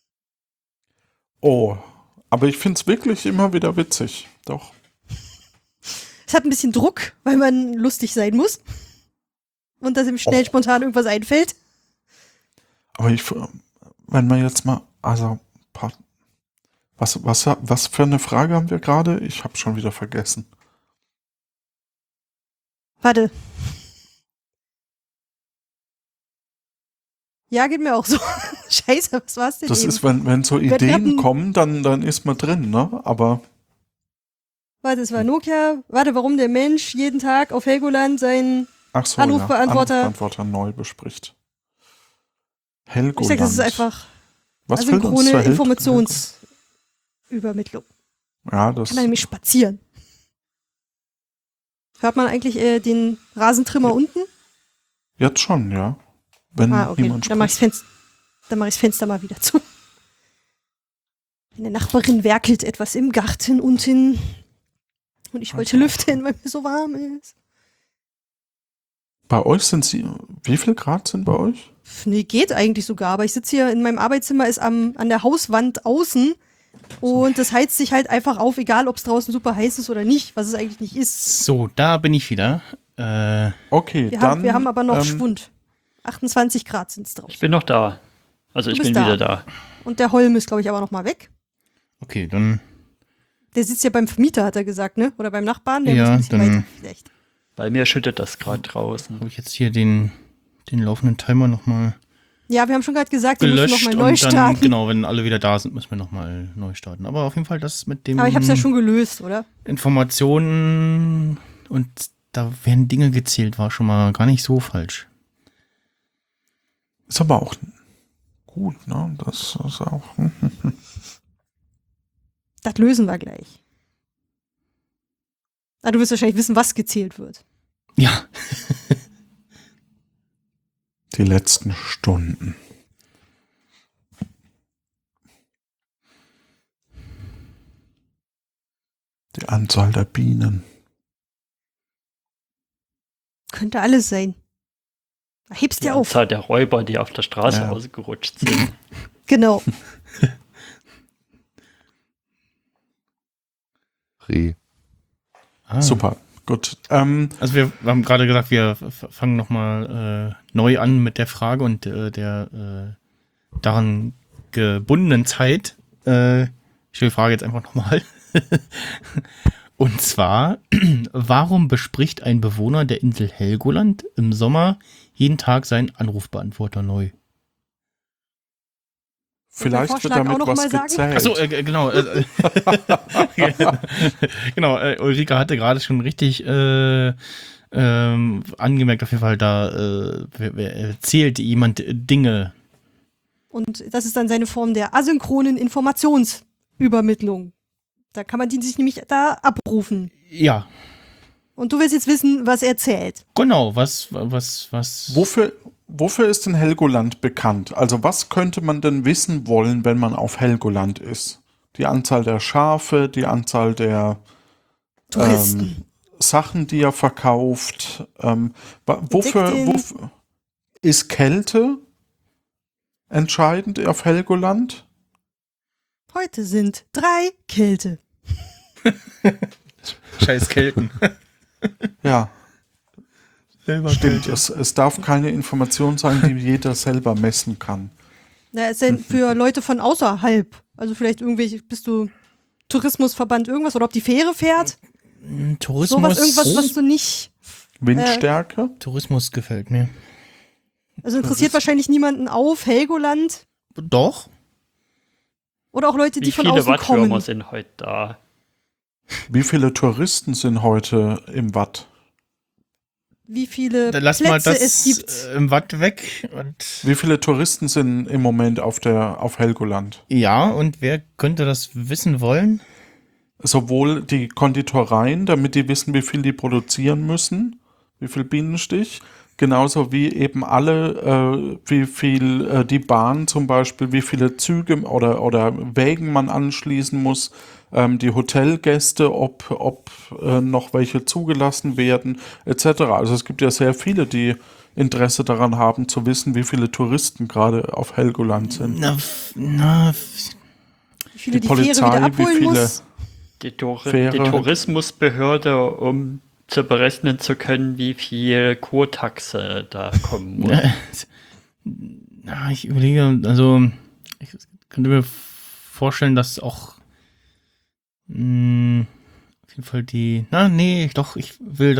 Oh, aber ich finde es wirklich immer wieder witzig. Doch. Es hat ein bisschen Druck, weil man lustig sein muss. Und dass ihm schnell spontan irgendwas einfällt. Aber wenn man jetzt mal, also, was für eine Frage haben wir gerade? Ich habe schon wieder vergessen. Warte. Ja, geht mir auch so. Scheiße, was war's denn Das eben? ist, wenn so Wir Ideen hatten- kommen, dann ist man drin, ne? Aber Warte, es war Nokia. Warte, warum der Mensch jeden Tag auf Helgoland seinen... ach so, Anrufbeantworter. Ja, Anrufbeantworter neu bespricht. Helgoland. Ich sag, das ist einfach Was fällt uns asynchrone zur Informationsübermittlung. Ja, das Kann er nämlich spazieren. Hört man eigentlich den Rasentrimmer unten? jetzt schon, ja. Wenn Okay. niemand Dann mach spricht. ich's Fenster mal wieder zu. Eine Nachbarin werkelt etwas im Garten unten. Und ich wollte lüften, weil mir so warm ist. Bei euch sind sie, wie viel Grad sind bei euch? Nee, geht eigentlich sogar, aber ich sitze hier in meinem Arbeitszimmer, ist an der Hauswand außen und das heizt sich halt einfach auf, egal ob es draußen super heiß ist oder nicht, was es eigentlich nicht ist. So, da bin ich wieder. Okay, Wir dann. haben aber noch Schwund. 28 Grad sind es draußen. Ich bin noch da. Also Du ich bist bin da. wieder da. Und der Holm ist, glaube ich, aber noch mal weg. Okay, dann. Der sitzt ja beim Vermieter, hat er gesagt, ne? Oder beim Nachbarn, der Ja, muss ein bisschen dann- weiter vielleicht. Bei mir schüttet das gerade draußen. Habe ich jetzt hier den laufenden Timer nochmal Ja, wir haben schon gerade gesagt, wir müssen gelöscht noch mal neu und dann, starten. genau, wenn alle wieder da sind, müssen wir nochmal neu starten. Aber auf jeden Fall das mit dem Aber ich habe es ja schon gelöst, oder? Informationen und da werden Dinge gezählt, war schon mal gar nicht so falsch. Ist aber auch gut, ne? Das ist auch. Das lösen wir gleich. Ah, du wirst wahrscheinlich wissen, was gezählt wird. Ja, Die letzten Stunden. Die Anzahl der Bienen. Könnte alles sein. Hebst Die dir auf. Anzahl der Räuber, die auf der Straße Ja. ausgerutscht sind. Genau. Reh. Super, gut. Also wir haben gerade gesagt, wir fangen nochmal neu an mit der Frage und der daran gebundenen Zeit. Ich stelle die Frage jetzt einfach nochmal. Und zwar, warum bespricht ein Bewohner der Insel Helgoland im Sommer jeden Tag seinen Anrufbeantworter neu? Vielleicht wird Vorschlag auch damit noch was mal sagen? gezählt. Achso, genau. Genau, Ulrike hatte gerade schon richtig angemerkt, auf jeden Fall, da erzählt jemand Dinge. Und das ist dann seine Form der asynchronen Informationsübermittlung. Da kann man die sich nämlich da abrufen. Ja, Und du willst jetzt wissen, was er zählt. genau, was. Wofür ist denn Helgoland bekannt? Also was könnte man denn wissen wollen, wenn man auf Helgoland ist? Die Anzahl der Schafe, die Anzahl der Touristen. Sachen, die er verkauft. Wofür Entdeckt ist Kälte entscheidend auf Helgoland? Heute sind 3 Kälte. Scheiß Kelten. Ja, Selber stimmt. Es darf keine Information sein, die jeder selber messen kann. Na, es sind für Leute von außerhalb. Also vielleicht irgendwelche, bist du Tourismusverband irgendwas oder ob die Fähre fährt. Tourismus. Irgendwas, was du nicht. Windstärke? Tourismus gefällt mir. Also interessiert wahrscheinlich niemanden auf Helgoland. Doch. Oder auch Leute, Wie die von viele außen Wattwürmer kommen. sind heute da? Wie viele Touristen sind heute im Watt? Wie viele Dann lass mal Plätze das es gibt. im Watt weg. Und Wie viele Touristen sind im Moment auf Helgoland? ja, und wer könnte das wissen wollen? Sowohl die Konditoreien, damit die wissen, wie viel die produzieren müssen, wie viel Bienenstich, genauso wie eben alle, wie viel die Bahn zum Beispiel, wie viele Züge oder Wägen man anschließen muss, die Hotelgäste, ob noch welche zugelassen werden, etc. Also es gibt ja sehr viele, die Interesse daran haben, zu wissen, wie viele Touristen gerade auf Helgoland sind. Na, Wie viele die die Fähre Polizei, wieder wie abholen viele- muss. Die Fähre. Tourismusbehörde, um zu berechnen zu können, wie viel Kurtaxe da kommen muss. na, ich überlege, also ich könnte mir vorstellen, dass auch auf jeden Fall ich will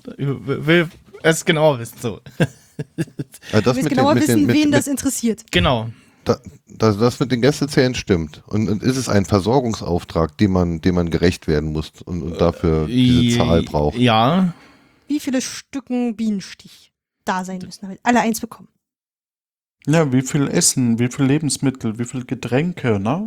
es genau wissen, so. Das Du willst genauer wissen, wen das interessiert. Genau. das mit den Gästezählen stimmt. Und ist es ein Versorgungsauftrag, dem man gerecht werden muss und dafür diese Zahl braucht? Ja, Wie viele Stücken Bienenstich da sein müssen, damit alle eins bekommen. Ja, wie viel Essen, wie viel Lebensmittel, wie viel Getränke, ne?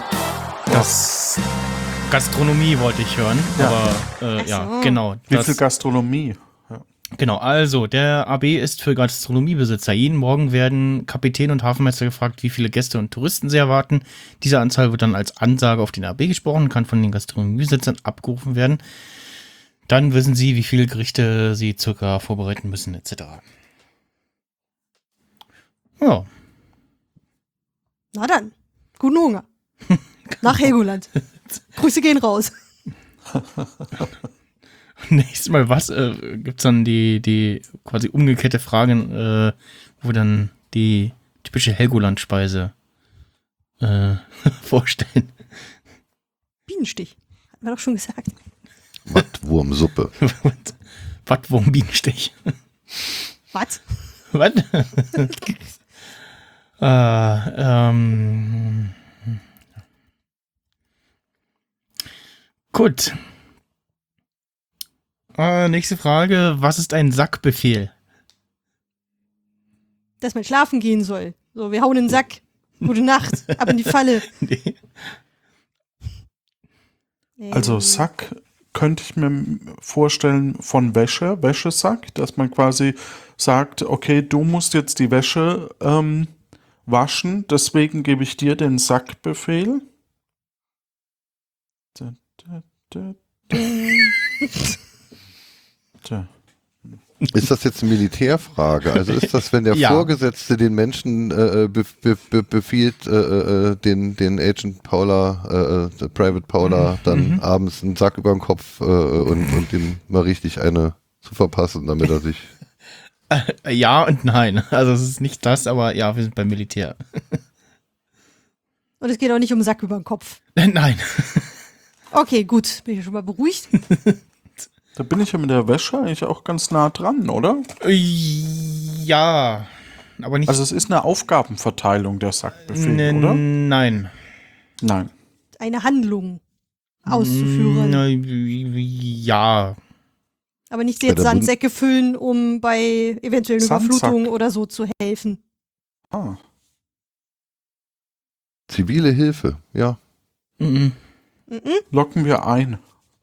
das Gastronomie wollte ich hören, Ja. aber Ach ja, so. genau. Wie viel Gastronomie? Genau, also der AB ist für Gastronomiebesitzer. Jeden Morgen werden Kapitän und Hafenmeister gefragt, wie viele Gäste und Touristen sie erwarten. Diese Anzahl wird dann als Ansage auf den AB gesprochen und kann von den Gastronomiebesitzern abgerufen werden. Dann wissen Sie, wie viele Gerichte Sie circa vorbereiten müssen, etc. Ja, Na dann, guten Hunger. Nach Helgoland. Grüße gehen raus. nächstes Mal gibt's dann die quasi umgekehrte Frage, wo wir dann die typische Helgoland-Speise vorstellen. Bienenstich. Hatten wir doch schon gesagt. Wattwurmsuppe. Wattwurm Bienenstich. Was? Was? Gut. Nächste Frage. Was ist ein Sackbefehl? Dass man schlafen gehen soll. So, wir hauen in den Sack. Gute Nacht. Ab in die Falle. Nee. Also Sack könnte ich mir vorstellen von Wäschesack, dass man quasi sagt, okay, du musst jetzt die Wäsche waschen, deswegen gebe ich dir den Sackbefehl. Tja. Ist das jetzt eine Militärfrage? Also ist das, wenn der Ja. Vorgesetzte den Menschen befiehlt, den Agent Paula, Private Paula, dann abends einen Sack über den Kopf und ihm mal richtig eine zu verpassen, damit er sich... Ja und nein. Also es ist nicht das, aber ja, wir sind beim Militär. Und es geht auch nicht um Sack über den Kopf. Nein. Okay, gut. Bin ich schon mal beruhigt. Da bin ich ja mit der Wäsche eigentlich auch ganz nah dran, oder? Ja. Aber nicht. Also es ist eine Aufgabenverteilung der Sackbefehl, oder? Nein. Nein. Eine Handlung auszuführen. Ja. Aber nicht Bei jetzt der Sandsäcke füllen, um bei eventuellen Sandsack. Überflutungen oder so zu helfen. Ah. Zivile Hilfe, ja. Mhm. Locken wir ein.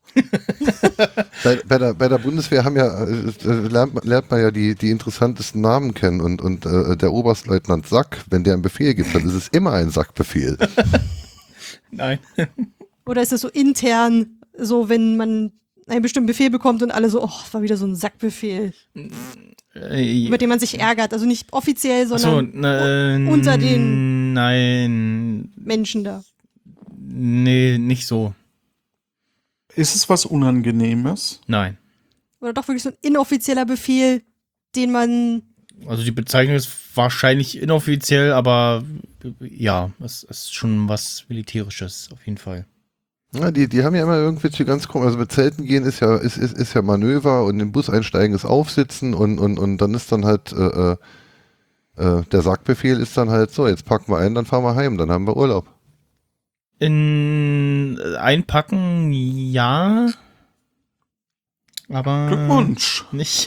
Bei der Bundeswehr lernt man ja die interessantesten Namen kennen und der Oberstleutnant Sack, wenn der einen Befehl gibt, dann ist es immer ein Sackbefehl. Nein. Oder ist es so intern, so wenn man einen bestimmten Befehl bekommt und alle so, oh, war wieder so ein Sackbefehl, über den man sich ärgert. Also nicht offiziell, sondern unter den Nein. Menschen da. Nee, nicht so. Ist es was Unangenehmes? Nein. Oder doch wirklich so ein inoffizieller Befehl, den man. Also die Bezeichnung ist wahrscheinlich inoffiziell, aber ja, es ist schon was Militärisches, auf jeden Fall. Ja, die haben ja immer irgendwelche ganz komisch, also mit Zelten gehen ist ja Manöver und im Bus einsteigen ist Aufsitzen und dann ist dann halt der Sackbefehl ist dann halt so, jetzt packen wir ein, dann fahren wir heim, dann haben wir Urlaub. Einpacken, ja. Aber Glückwunsch. nicht.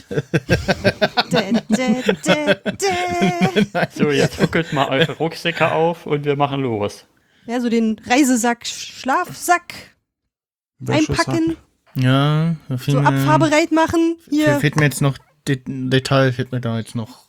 So, jetzt ruckelt mal eure Rucksäcke auf und wir machen los. Ja, so den Reisesack, Schlafsack Wäschesack. einpacken, Ja, da so abfahrbereit machen. Hier. fehlt mir jetzt noch Detail, fehlt mir da jetzt noch.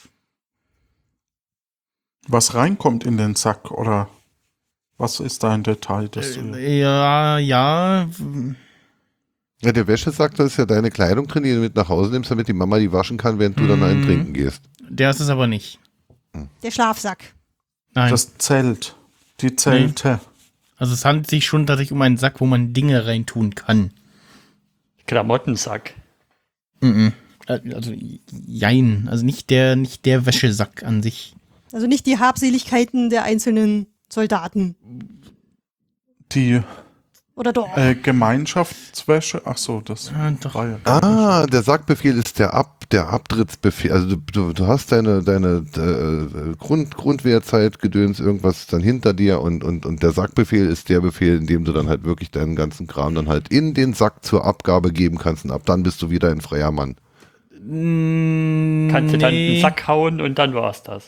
Was reinkommt in den Sack, oder was ist da ein Detail, das du... Ja. Ja, der Wäschesack, da ist ja deine Kleidung drin, die du mit nach Hause nimmst, damit die Mama die waschen kann, während du dann einen trinken gehst. Der ist es aber nicht. Der Schlafsack. Nein. Das Zelt. Die Zelte. Also es handelt sich schon tatsächlich um einen Sack, wo man Dinge reintun kann. Klamottensack. Also jein. Also nicht der Wäschesack an sich. Also nicht die Habseligkeiten der einzelnen Soldaten. Die Oder doch? Gemeinschaftswäsche. Ach so, das Ja, doch. war ja... Der Sackbefehl ist der Abtrittsbefehl. Also du hast deine Grundwehrzeit, Gedöns, irgendwas dann hinter dir und der Sackbefehl ist der Befehl, in dem du dann halt wirklich deinen ganzen Kram dann halt in den Sack zur Abgabe geben kannst und ab dann bist du wieder ein freier Mann. Kannst du dann einen Sack hauen und dann war's das.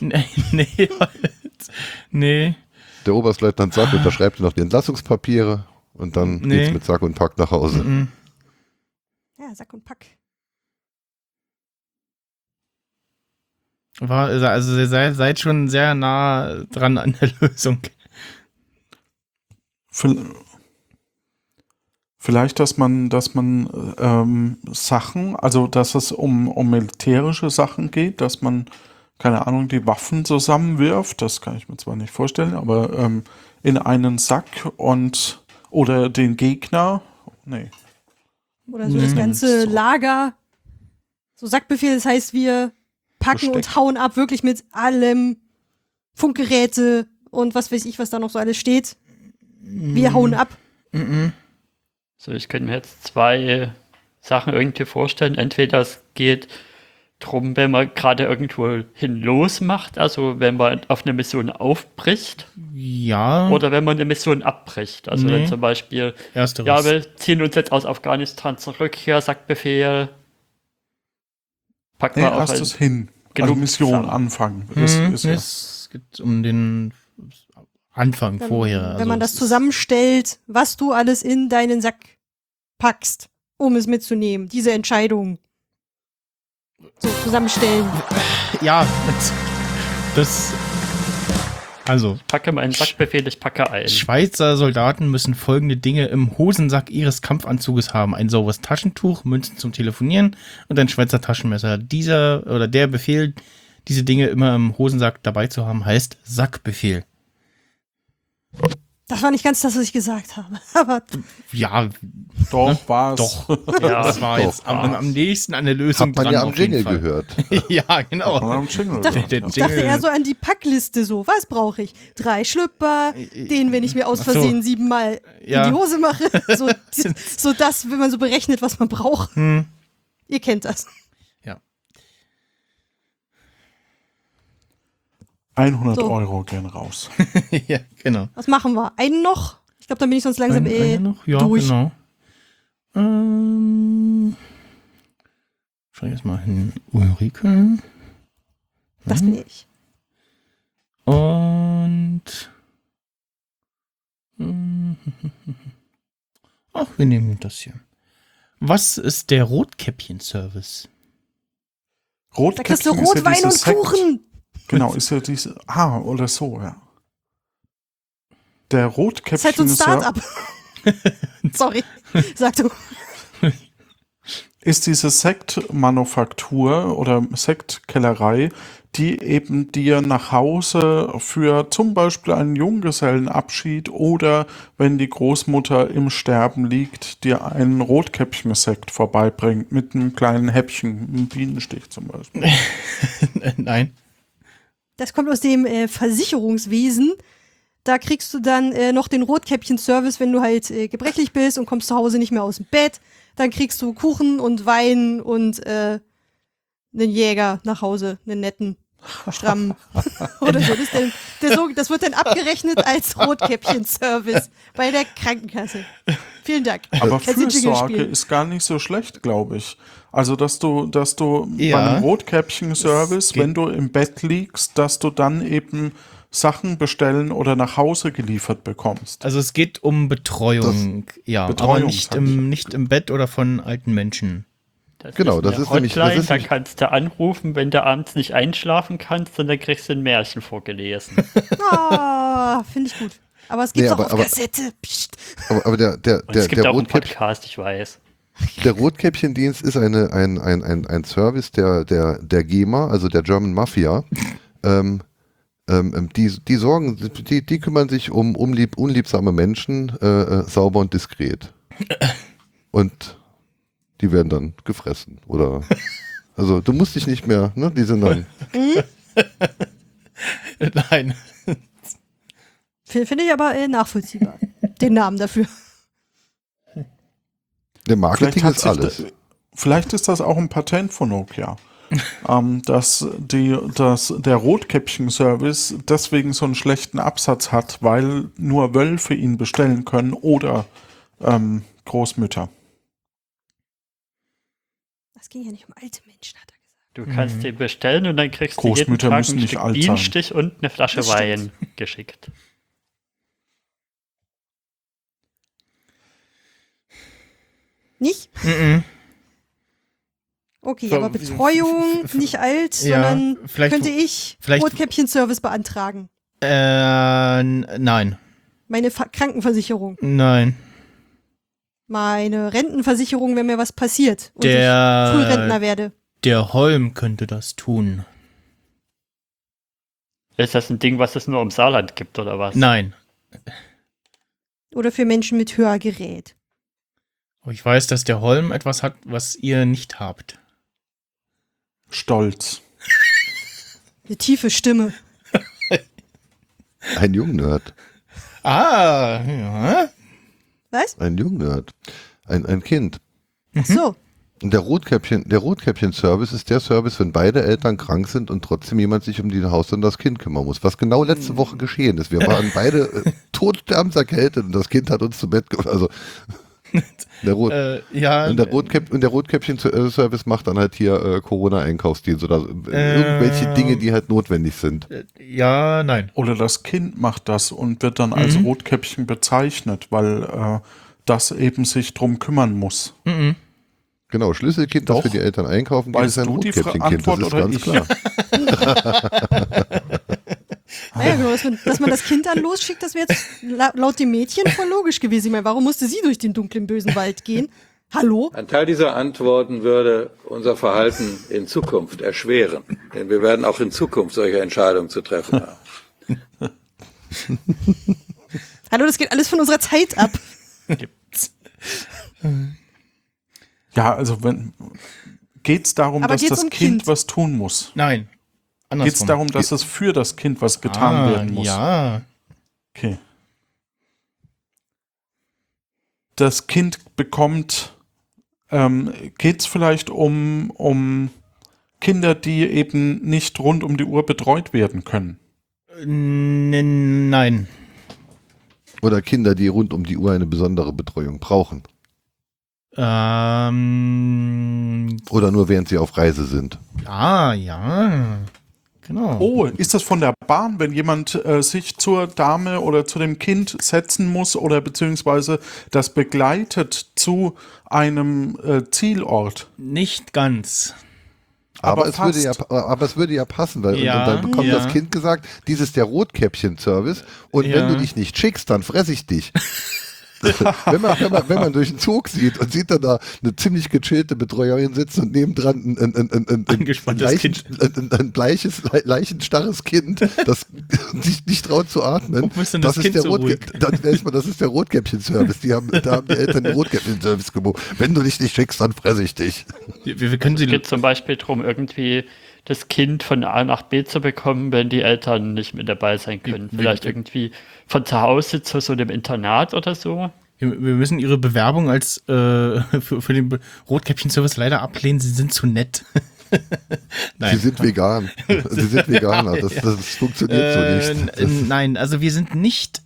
Nee. Der Oberstleutnant Sack unterschreibt dir noch die Entlassungspapiere und dann geht's mit Sack und Pack nach Hause. Ja, Sack und Pack. Also ihr seid schon sehr nah dran an der Lösung. Vielleicht, dass man Sachen, also dass es um militärische Sachen geht, dass man, keine Ahnung, die Waffen zusammenwirft, das kann ich mir zwar nicht vorstellen, aber in einen Sack oder den Gegner, nee. Oder so das ganze Lager. So Sackbefehl, das heißt, wir packen Besteck. und hauen ab, wirklich mit allem. Funkgeräte und was weiß ich, was da noch so alles steht. Wir hauen ab. So, ich könnte mir jetzt zwei Sachen irgendwie vorstellen. Entweder es geht drum, wenn man gerade irgendwo hin losmacht, also wenn man auf eine Mission aufbricht, Ja. oder wenn man eine Mission abbricht. Also Nee. wenn zum Beispiel, Ersteres. ja, wir ziehen uns jetzt aus Afghanistan zurück, hier, Sackbefehl, packen Nee, wir auf erstes hin. Also genug Mission zusammen. anfangen. Ist ja. Es geht um den Anfang Dann, vorher. wenn Also man das es ist- zusammenstellt, was du alles in deinen Sack packst, um es mitzunehmen. Diese Entscheidung. So, zusammenstellen. Ja, also, Packe meinen Sackbefehl, ich packe ein. Schweizer Soldaten müssen folgende Dinge im Hosensack ihres Kampfanzuges haben. Ein sauberes Taschentuch, Münzen zum Telefonieren und ein Schweizer Taschenmesser. Der Befehl, diese Dinge immer im Hosensack dabei zu haben, heißt Sackbefehl. Das war nicht ganz das, was ich gesagt habe. Aber Ja, Doch, war's. doch. Ja, Das war jetzt am nächsten an der Lösung Hat man dran ja am auf jeden Jingle Fall. gehört. Ja, genau. Am Jingle. ich dachte, Der ich dachte eher so an die Packliste so. Was brauche ich? 3 Schlüpper, den, wenn ich mir aus Ach so. Versehen 7-mal Ja. in die Hose mache. So das, wenn man so berechnet, was man braucht. Hm. Ihr kennt das. 100 So. Euro gehen raus. Ja, genau. Was machen wir? Einen noch? Ich glaube, dann bin ich sonst langsam Eine noch? Ja, durch. genau. Schau ich jetzt mal hin. Ulrike. Das bin ich. Und. Ach, wir nehmen das hier. Was ist der Rotkäppchen-Service? Da kriegst du Rotkäppchen ist ja Rotwein und dieses Sekt. Kuchen. Genau, ist ja diese. Oder so, ja. Der Das ist halt Rotkäppchen so ein ist ja, Start-up. Sorry. Sag du. ist diese Sektmanufaktur oder Sektkellerei, die eben dir nach Hause für zum Beispiel einen Junggesellenabschied oder wenn die Großmutter im Sterben liegt, dir einen Rotkäppchen-Sekt vorbeibringt mit einem kleinen Häppchen, einem Bienenstich zum Beispiel. Nein. Das kommt aus dem Versicherungswesen. Da kriegst du dann noch den Rotkäppchen-Service, wenn du halt gebrechlich bist und kommst zu Hause nicht mehr aus dem Bett. Dann kriegst du Kuchen und Wein und einen Jäger nach Hause, einen netten, strammen. Oder so. Das wird dann abgerechnet als Rotkäppchen-Service bei der Krankenkasse. Vielen Dank. Aber Kannst du Jingle Fürsorge spielen. ist gar nicht so schlecht, glaube ich. Also, dass du Ja. bei einem Rotkäppchen-Service, Es geht- wenn du im Bett liegst, dass du dann eben Sachen bestellen oder nach Hause geliefert bekommst. Also es geht um Betreuung, ja, Betreuung, aber nicht hab ich nicht im Bett oder von alten Menschen. Das Genau, ist das eine ist nämlich- das Hotline, ist da nämlich- kannst du anrufen, wenn du abends nicht einschlafen kannst, und dann kriegst du ein Märchen vorgelesen. Ah, finde ich gut. Aber es gibt Nee, auch auf aber- Kassette. Psst. Aber der Und es gibt auch einen Rotkäppchen, Podcast, ich weiß. der Rotkäppchendienst ist ein Service der GEMA, also der German Mafia. Die sorgen, die kümmern sich um unliebsame Menschen, sauber und diskret. Und die werden dann gefressen. Oder also du musst dich nicht mehr, ne? Die sind dann. Nein. Finde ich aber nachvollziehbar. Den Namen dafür. Der Marketing hat ist sich alles. Vielleicht ist das auch ein Patent von Nokia. Dass der Rotkäppchen-Service deswegen so einen schlechten Absatz hat, weil nur Wölfe ihn bestellen können oder Großmütter. Das ging ja nicht um alte Menschen, hat er gesagt. Du kannst den bestellen und dann kriegst du jeden Großmütter Tag müssen ein nicht Stück alt sein. Bienenstich und eine Flasche Das Wein geschickt. Nicht? Mhm. Okay, So, aber Betreuung, nicht alt, Ja, sondern vielleicht- könnte ich vielleicht- Rotkäppchen-Service beantragen. Nein. Meine Krankenversicherung. Nein. meine Rentenversicherung, wenn mir was passiert und ich Frührentner werde. Der Holm könnte das tun. Ist das ein Ding, was es nur im Saarland gibt, oder was? Nein. Oder für Menschen mit Hörgerät. Aber ich weiß, dass der Holm etwas hat, was ihr nicht habt. Stolz. Eine tiefe Stimme. Ein Jungnerd. Ja. Was? Ein Jungnerd. Ein Kind. Ach so. Und der Rotkäppchen-Service ist der Service, wenn beide Eltern krank sind und trotzdem jemand sich um die Haus und das Kind kümmern muss. Was genau letzte Woche geschehen ist. Wir waren beide todsterbenserkältet und das Kind hat uns zu Bett also der Rotkäppchen-Service macht dann halt hier Corona-Einkaufsdienst oder irgendwelche Dinge, die halt notwendig sind. Ja, nein. Oder das Kind macht das und wird dann als Rotkäppchen bezeichnet, weil das eben sich drum kümmern muss. Genau, Schlüsselkind, das Doch. für die Eltern einkaufen geht, Weißt ist ein du die Rotkäppchenkind, das ist Antwort oder ganz ich? klar. Naja, genau, dass man das Kind dann losschickt, das wäre jetzt laut dem Mädchen voll logisch gewesen. Ich meine, warum musste sie durch den dunklen, bösen Wald gehen? Hallo? Ein Teil dieser Antworten würde unser Verhalten in Zukunft erschweren. Denn wir werden auch in Zukunft solche Entscheidungen zu treffen haben. Hallo, das geht alles von unserer Zeit ab. Gibt's. Ja, also geht es darum, Aber dass geht's das um Kind Kind? was tun muss? Nein. Andersrum. Geht es darum, dass es für das Kind was getan werden muss? Ja. Okay. Das Kind bekommt, geht es vielleicht um Kinder, die eben nicht rund um die Uhr betreut werden können? Nein. Oder Kinder, die rund um die Uhr eine besondere Betreuung brauchen. Oder nur während sie auf Reise sind. Ja. Genau. Oh, ist das von der Bahn, wenn jemand sich zur Dame oder zu dem Kind setzen muss oder beziehungsweise das begleitet zu einem Zielort? Nicht ganz. Aber Aber es würde ja passen, weil Ja, und dann bekommt ja. das Kind gesagt, dies ist der Rotkäppchen-Service und Ja. wenn du dich nicht schickst, dann fress ich dich. wenn man durch den Zug sieht und sieht dann da eine ziemlich gechillte Betreuerin sitzen und nebendran Angespanntes Kind. ein leichenstarres Kind, das sich nicht traut zu atmen. Warum ist denn das Kind der so ruhig? das ist der Rotkäppchen-Service. Da haben die Eltern den Rotkäppchen-Service gebucht. Wenn du dich nicht schickst, dann fresse ich dich. Wir können sie. Es geht zum Beispiel darum, irgendwie das Kind von A nach B zu bekommen, wenn die Eltern nicht mit dabei sein können. Vielleicht irgendwie von zu Hause zu so einem Internat oder so. Wir müssen ihre Bewerbung als für den Rotkäppchen-Service leider ablehnen. Sie sind zu nett. Nein. Sie sind vegan. Sie sind Veganer. Das funktioniert so nicht. Nein, also wir sind nicht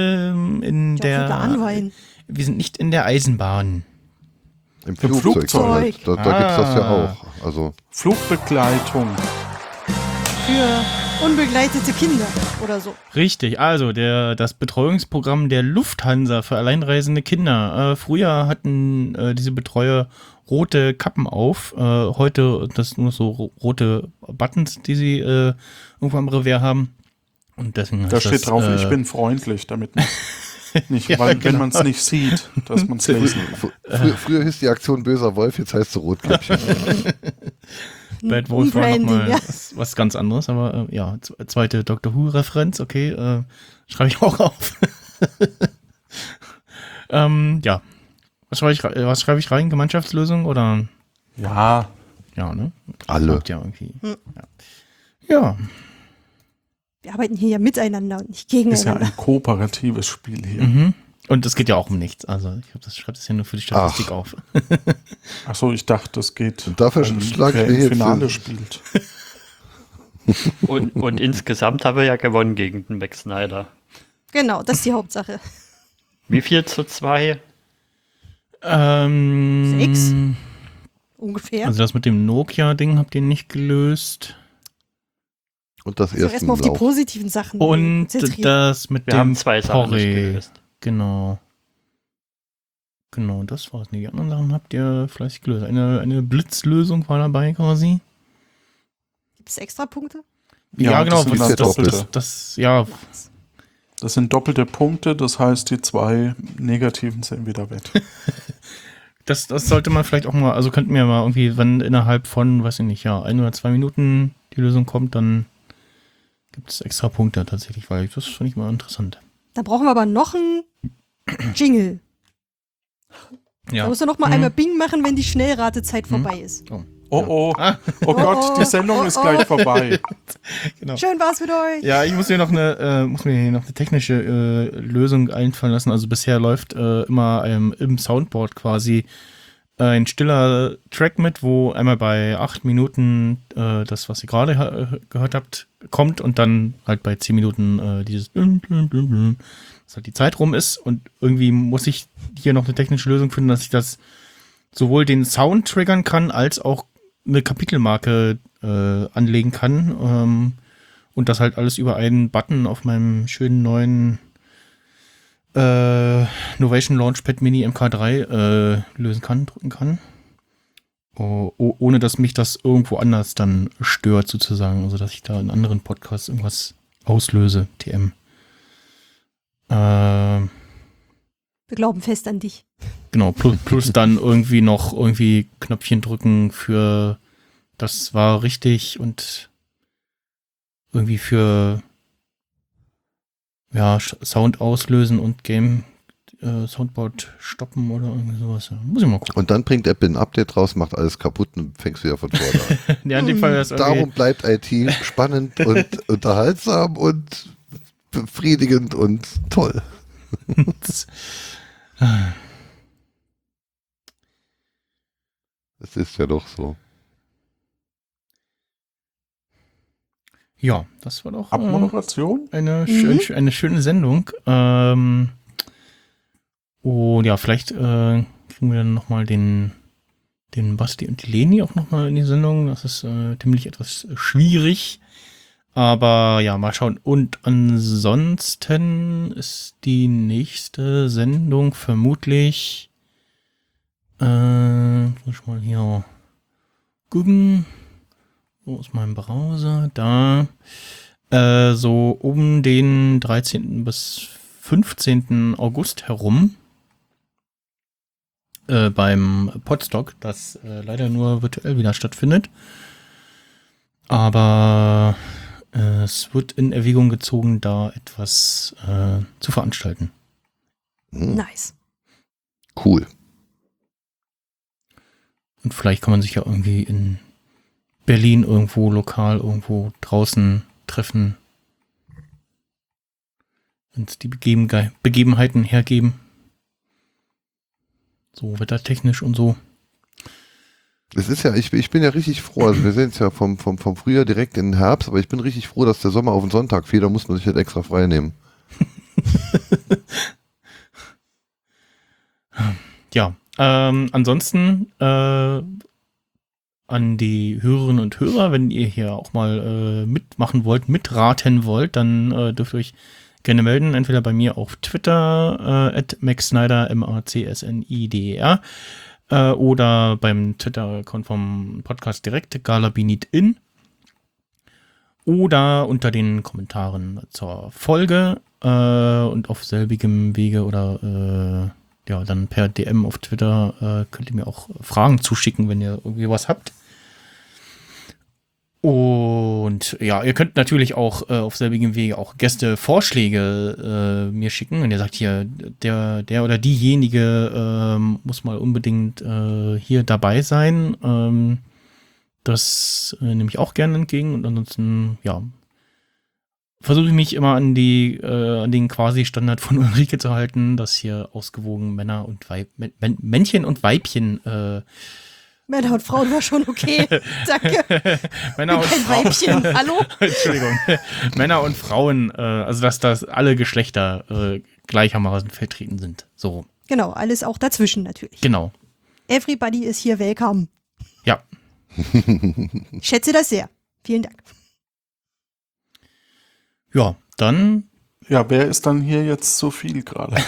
in Veganwein. wir sind nicht in der Eisenbahn. Im Flugzeug. Flugzeug. Da gibt es das ja auch. Also Flugbegleitung. Für unbegleitete Kinder oder so. Richtig, also das Betreuungsprogramm der Lufthansa für alleinreisende Kinder. Früher hatten diese Betreuer rote Kappen auf. Heute das nur so rote Buttons, die sie irgendwo am Revers haben. Und deswegen Da heißt steht das, drauf, ich bin freundlich, damit nicht, Ja, weil genau. wenn man es nicht sieht, dass man es lesen. früher hieß die Aktion Böser Wolf, jetzt heißt sie Rotkäppchen. Bad Wolf war Umbranding, nochmal ja. was ganz anderes, aber ja, zweite Doctor Who-Referenz, okay, schreibe ich auch auf. Ja. Was schreibe ich rein? Gemeinschaftslösung oder? Ja, Ja, ne? Alle. Habt ja irgendwie. Ja. Wir arbeiten hier ja miteinander und nicht ist ja gegeneinander. ein kooperatives Spiel hier. Mhm. Und es geht ja auch um nichts. Also ich schreibe das ja nur für die Statistik auf. Achso, ich dachte, es geht Und dafür schlage wer ich mir im jetzt Finale den- spielt. Und insgesamt haben wir ja gewonnen gegen den Max Snyder. Genau, das ist die Hauptsache. Wie viel zu 2? 6? Ungefähr. Also das mit dem Nokia-Ding habt ihr nicht gelöst. Und das Also erste erstmal auf die Lauf. positiven Sachen Und konzentrieren. das mit Wir dem haben 2 Sachen nicht Porree. gelöst. Genau. Genau, das war's. Die anderen Sachen habt ihr fleißig gelöst. Eine Blitzlösung war dabei quasi. Gibt es extra Punkte? Ja, genau. das ist ja Das, doppelt. das, ja, Das sind doppelte Punkte, das heißt, die 2 negativen sind wieder weg. Das sollte man vielleicht auch mal, also könnten wir mal irgendwie, wenn innerhalb von, weiß ich nicht, 1 oder 2 Minuten die Lösung kommt, dann gibt es extra Punkte tatsächlich, weil das finde ich mal interessant. Da brauchen wir aber noch einen Jingle. Ja. Da muss man noch mal einmal Bing machen, wenn die Schnellratezeit vorbei ist. Oh Oh, Gott, die Sendung ist gleich vorbei. Genau. Schön war's mit euch. Ja, ich muss mir noch eine technische Lösung einfallen lassen. Also bisher läuft immer im Soundboard quasi ein stiller Track mit, wo einmal bei 8 Minuten das, was ihr gerade gehört habt, kommt und dann halt bei 10 Minuten dieses dass halt die Zeit rum ist. Und irgendwie muss ich hier noch eine technische Lösung finden, dass ich das sowohl den Sound triggern kann, als auch eine Kapitelmarke anlegen kann und das halt alles über einen Button auf meinem schönen neuen Novation Launchpad Mini MK3 drücken kann. Ohne dass mich das irgendwo anders dann stört sozusagen, also dass ich da in anderen Podcasts irgendwas auslöse, TM. Wir glauben fest an dich. Genau, plus dann irgendwie noch Knöpfchen drücken für das war richtig und irgendwie für Sound auslösen und Game Soundboard stoppen oder irgendwie sowas. Muss ich mal gucken. Und dann bringt Apple ein Update raus, macht alles kaputt und fängst wieder von vorne an. Ja, in dem Fall ist Darum bleibt IT spannend und unterhaltsam und befriedigend und toll. Das ist ja doch so. Ja, das war doch Abmoderation? eine schöne Sendung. Und ja, vielleicht kriegen wir dann nochmal den Basti und die Leni auch nochmal in die Sendung. Das ist ziemlich etwas schwierig. Aber ja, mal schauen. Und ansonsten ist die nächste Sendung vermutlich muss ich mal hier gucken. Wo ist mein Browser? Da. So um den 13. bis 15. August herum. Beim Podstock, das leider nur virtuell wieder stattfindet. Aber es wird in Erwägung gezogen, da etwas zu veranstalten. Nice. Cool. Und vielleicht kann man sich ja irgendwie in Berlin irgendwo lokal, irgendwo draußen treffen. Und die Begebenheiten hergeben. So wettertechnisch und so. Es ist ja, ich bin ja richtig froh, also wir sehen es ja vom Frühjahr direkt in den Herbst, aber ich bin richtig froh, dass der Sommer auf den Sonntag fiel, da muss man sich halt extra frei nehmen. Ja, ansonsten an die Hörerinnen und Hörer, wenn ihr hier auch mal mitmachen wollt, mitraten wollt, dann dürft ihr euch gerne melden, entweder bei mir auf Twitter @MaxSnyder, MACSNIDER, oder beim Twitter-Account vom Podcast direkt, galabinitin, oder unter den Kommentaren zur Folge und auf selbigem Wege oder dann per DM auf Twitter könnt ihr mir auch Fragen zuschicken, wenn ihr irgendwie was habt. Und ja, ihr könnt natürlich auch auf selbigem Wege auch Gästevorschläge mir schicken. Und ihr sagt hier, der oder diejenige muss mal unbedingt hier dabei sein. Das nehme ich auch gerne entgegen. Und ansonsten, ja, versuche ich mich immer an den Quasi-Standard von Ulrike zu halten, dass hier ausgewogen Männer und Männchen und Weibchen Männer und Frauen war schon okay. Danke. Männer und Kein Frauen. Weibchen. Hallo? Entschuldigung. Männer und Frauen, also dass alle Geschlechter gleichermaßen vertreten sind. So. Genau, alles auch dazwischen natürlich. Genau. Everybody is here welcome. Ja. Ich schätze das sehr. Vielen Dank. Ja, dann. Ja, wer ist dann hier jetzt zu viel gerade?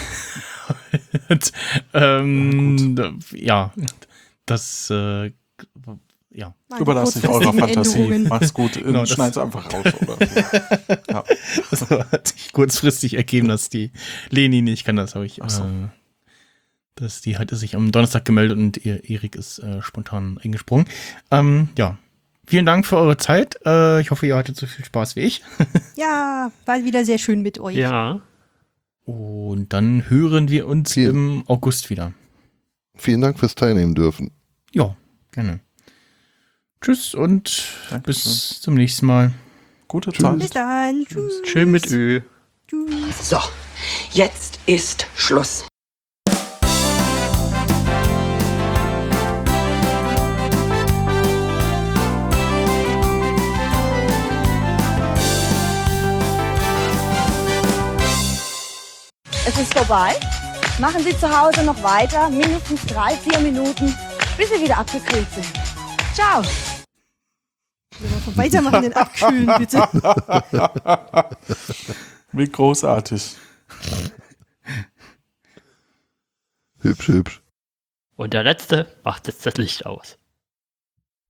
Ja, das ja. Meine Überlasse ich eurer kurzfristigen Fantasie. Änderungen. Macht's gut. Genau, das- Schneid's einfach raus. Oder so. Ja. Das hat sich kurzfristig ergeben, dass die Leni nicht kann. Das habe ich. Ach so. Die hatte sich am Donnerstag gemeldet und Erik ist spontan eingesprungen. Ja. Vielen Dank für eure Zeit. Ich hoffe, ihr hattet so viel Spaß wie ich. Ja, war wieder sehr schön mit euch. Ja. Und dann hören wir uns im August wieder. Vielen Dank fürs Teilnehmen dürfen. Ja, gerne. Tschüss und Dankeschön. bis zum nächsten Mal. Gute Tschüss. Zeit. Bis dann. Tschüss. Schön mit Ö. Tschüss. So, jetzt ist Schluss. Es ist vorbei. Machen Sie zu Hause noch weiter, mindestens 3-4 Minuten, bis Sie wieder abgekühlt sind. Ciao. Weitermachen, den abkühlen, bitte. Wie großartig. Hübsch, hübsch. Und der Letzte macht jetzt das Licht aus.